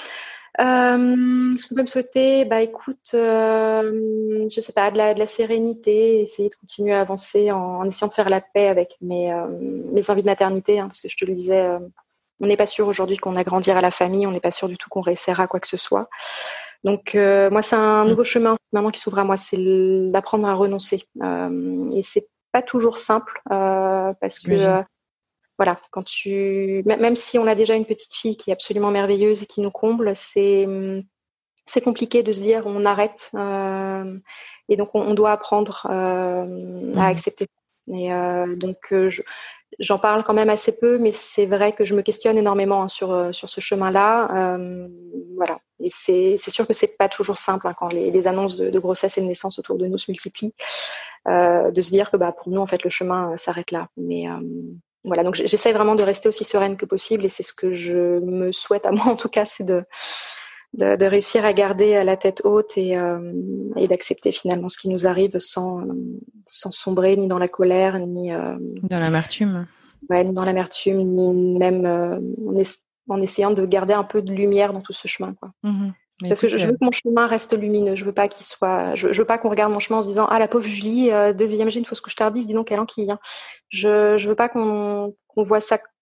Euh, ce qu'on peut me souhaiter, bah écoute, euh, je sais pas, de la, de la sérénité, essayer de continuer à avancer en, en essayant de faire la paix avec mes, euh, mes envies de maternité, hein, parce que je te le disais, euh, on n'est pas sûr aujourd'hui qu'on agrandir à la famille, on n'est pas sûr du tout qu'on réussira quoi que ce soit. Donc euh, moi, c'est un nouveau chemin maintenant qui s'ouvre à moi, c'est d'apprendre à renoncer, euh, et c'est pas toujours simple euh, parce que euh, voilà, quand tu, même si on a déjà une petite fille qui est absolument merveilleuse et qui nous comble, c'est c'est compliqué de se dire on arrête euh, et donc on, on doit apprendre euh, mmh. à accepter. Et euh, donc euh, je, j'en parle quand même assez peu, mais c'est vrai que je me questionne énormément hein, sur sur ce chemin-là. Euh, voilà, et c'est c'est sûr que c'est pas toujours simple hein, quand les, les annonces de, de grossesse et de naissance autour de nous se multiplient, euh, de se dire que bah pour nous en fait le chemin euh, s'arrête là. Mais euh, voilà, donc j'essaie vraiment de rester aussi sereine que possible et c'est ce que je me souhaite à moi en tout cas, c'est de de, de réussir à garder la tête haute et, euh, et d'accepter finalement ce qui nous arrive sans sans sombrer ni dans la colère ni euh, dans l'amertume. Ouais, ni dans l'amertume ni même euh, en, es- en essayant de garder un peu de lumière dans tout ce chemin quoi. Mmh. Mais Parce écoute, que je, je veux que mon chemin reste lumineux. Je veux pas qu'il soit. Je, je veux pas qu'on regarde mon chemin en se disant ah la pauvre Julie, euh, deuxième j'ai une fausse couche tardive, dis donc quelle enquille. Hein. Je je veux pas qu'on qu'on voit ça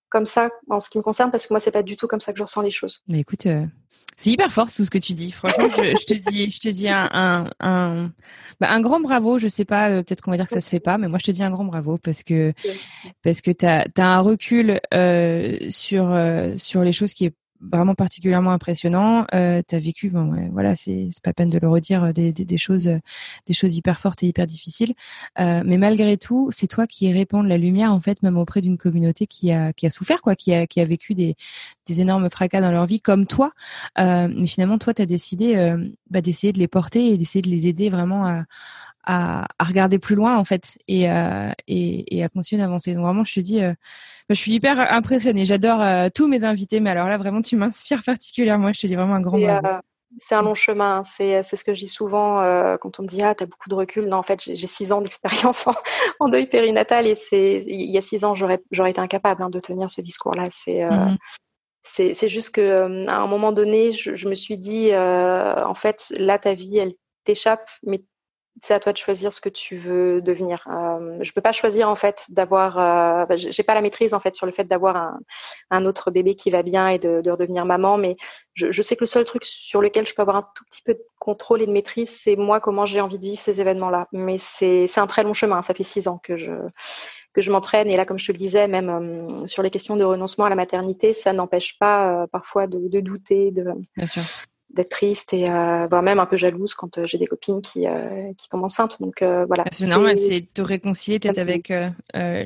comme ça en ce qui me concerne, parce que moi, c'est pas du tout comme ça que je ressens les choses. Mais écoute, euh, c'est hyper fort tout ce que tu dis. Franchement, je, je te dis, je te dis un, un, un, bah, un grand bravo. Je sais pas, euh, peut-être qu'on va dire que ça se fait pas, mais moi, je te dis un grand bravo parce que, parce que t'as, t'as un recul, euh, sur, euh, sur les choses qui est vraiment particulièrement impressionnant. Euh, t'as vécu, bon, ouais, voilà, c'est, c'est pas peine de le redire, des, des, des choses, des choses hyper fortes et hyper difficiles. Euh, mais malgré tout, c'est toi qui répand la lumière, en fait, même auprès d'une communauté qui a, qui a souffert, quoi, qui a, qui a vécu des, des énormes fracas dans leur vie, comme toi. Euh, mais finalement, toi, t'as décidé, euh, bah, d'essayer de les porter et d'essayer de les aider vraiment à, à, à regarder plus loin, en fait, et, euh, et, et à continuer d'avancer. Donc vraiment, je te dis, euh, je suis hyper impressionnée. J'adore euh, tous mes invités, mais alors là, vraiment, tu m'inspires particulièrement. Je te dis vraiment un grand bravo. Euh, c'est un long chemin. C'est, c'est ce que je dis souvent euh, quand on me dit ah t'as beaucoup de recul. Non, en fait, j'ai, j'ai six ans d'expérience en, en deuil périnatal et c'est il y a six ans, j'aurais j'aurais été incapable hein, de tenir ce discours-là. C'est euh, mm-hmm. c'est, c'est juste que euh, à un moment donné, je, je me suis dit euh, en fait là ta vie elle t'échappe, mais c'est à toi de choisir ce que tu veux devenir. Euh, je peux pas choisir en fait d'avoir. Euh, bah, j'ai pas la maîtrise en fait sur le fait d'avoir un, un autre bébé qui va bien et de, de redevenir maman, mais je, je sais que le seul truc sur lequel je peux avoir un tout petit peu de contrôle et de maîtrise, c'est moi comment j'ai envie de vivre ces événements-là. Mais c'est c'est un très long chemin. Ça fait six ans que je que je m'entraîne et là, comme je te le disais, même euh, sur les questions de renoncement à la maternité, ça n'empêche pas euh, parfois de, de douter, de. Bien sûr. D'être triste et euh, voire même un peu jalouse quand euh, j'ai des copines qui euh, qui tombent enceintes. Donc euh, voilà. C'est, c'est normal, c'est te réconcilier peut-être avec euh, euh,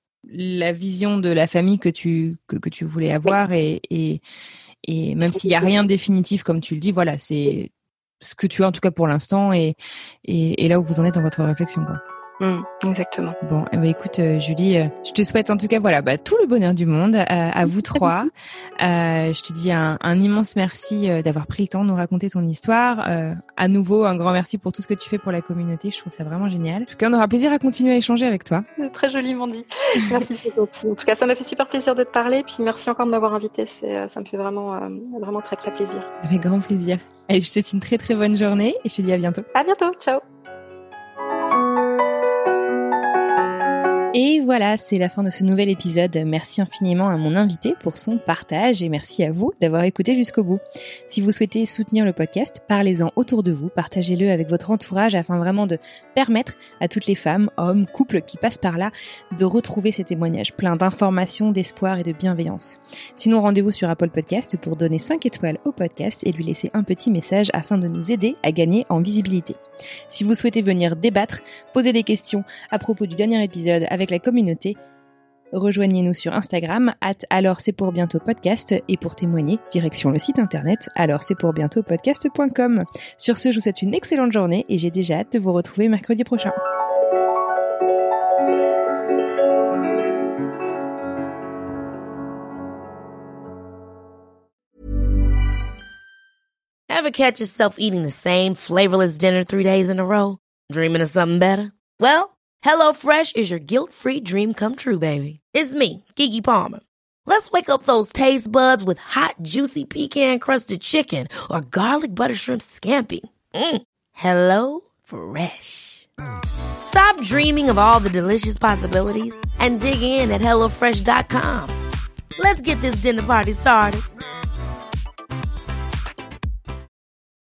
la vision de la famille que tu que, que tu voulais avoir oui. et, et et même s'il y a rien de définitif comme tu le dis, voilà, c'est ce que tu as en tout cas pour l'instant et et, et là où vous en êtes dans votre réflexion, quoi. Mmh, exactement. Bon, eh ben, écoute, euh, Julie, euh, je te souhaite en tout cas, voilà, bah, tout le bonheur du monde à, à vous trois. Euh, je te dis un, un immense merci euh, d'avoir pris le temps de nous raconter ton histoire. Euh, à nouveau, un grand merci pour tout ce que tu fais pour la communauté. Je trouve ça vraiment génial. En tout cas, on aura plaisir à continuer à échanger avec toi. C'est très joliment dit. Merci, c'est gentil. En tout cas, ça m'a fait super plaisir de te parler. Puis merci encore de m'avoir invité. C'est, ça me fait vraiment, euh, vraiment très, très plaisir. Avec grand plaisir. Allez, je te souhaite une très, très bonne journée et je te dis à bientôt. À bientôt. Ciao. Et voilà, c'est la fin de ce nouvel épisode. Merci infiniment à mon invité pour son partage et merci à vous d'avoir écouté jusqu'au bout. Si vous souhaitez soutenir le podcast, parlez-en autour de vous, partagez-le avec votre entourage afin vraiment de permettre à toutes les femmes, hommes, couples qui passent par là de retrouver ces témoignages pleins d'informations, d'espoir et de bienveillance. Sinon, rendez-vous sur Apple Podcast pour donner cinq étoiles au podcast et lui laisser un petit message afin de nous aider à gagner en visibilité. Si vous souhaitez venir débattre, poser des questions à propos du dernier épisode avec la communauté, rejoignez-nous sur Instagram at alors c'est pour bientôt podcast et pour témoigner, direction le site internet alors c'est pour bientôt podcast point com. Sur ce, je vous souhaite une excellente journée et j'ai déjà hâte de vous retrouver mercredi prochain. Ever catch yourself eating the same flavorless dinner three days in a row? Dreaming of something better? Well, HelloFresh is your guilt-free dream come true, baby. It's me, Keke Palmer. Let's wake up those taste buds with hot, juicy pecan-crusted chicken or garlic butter shrimp scampi. Mm. Hello Fresh. Stop dreaming of all the delicious possibilities and dig in at hello fresh dot com. Let's get this dinner party started.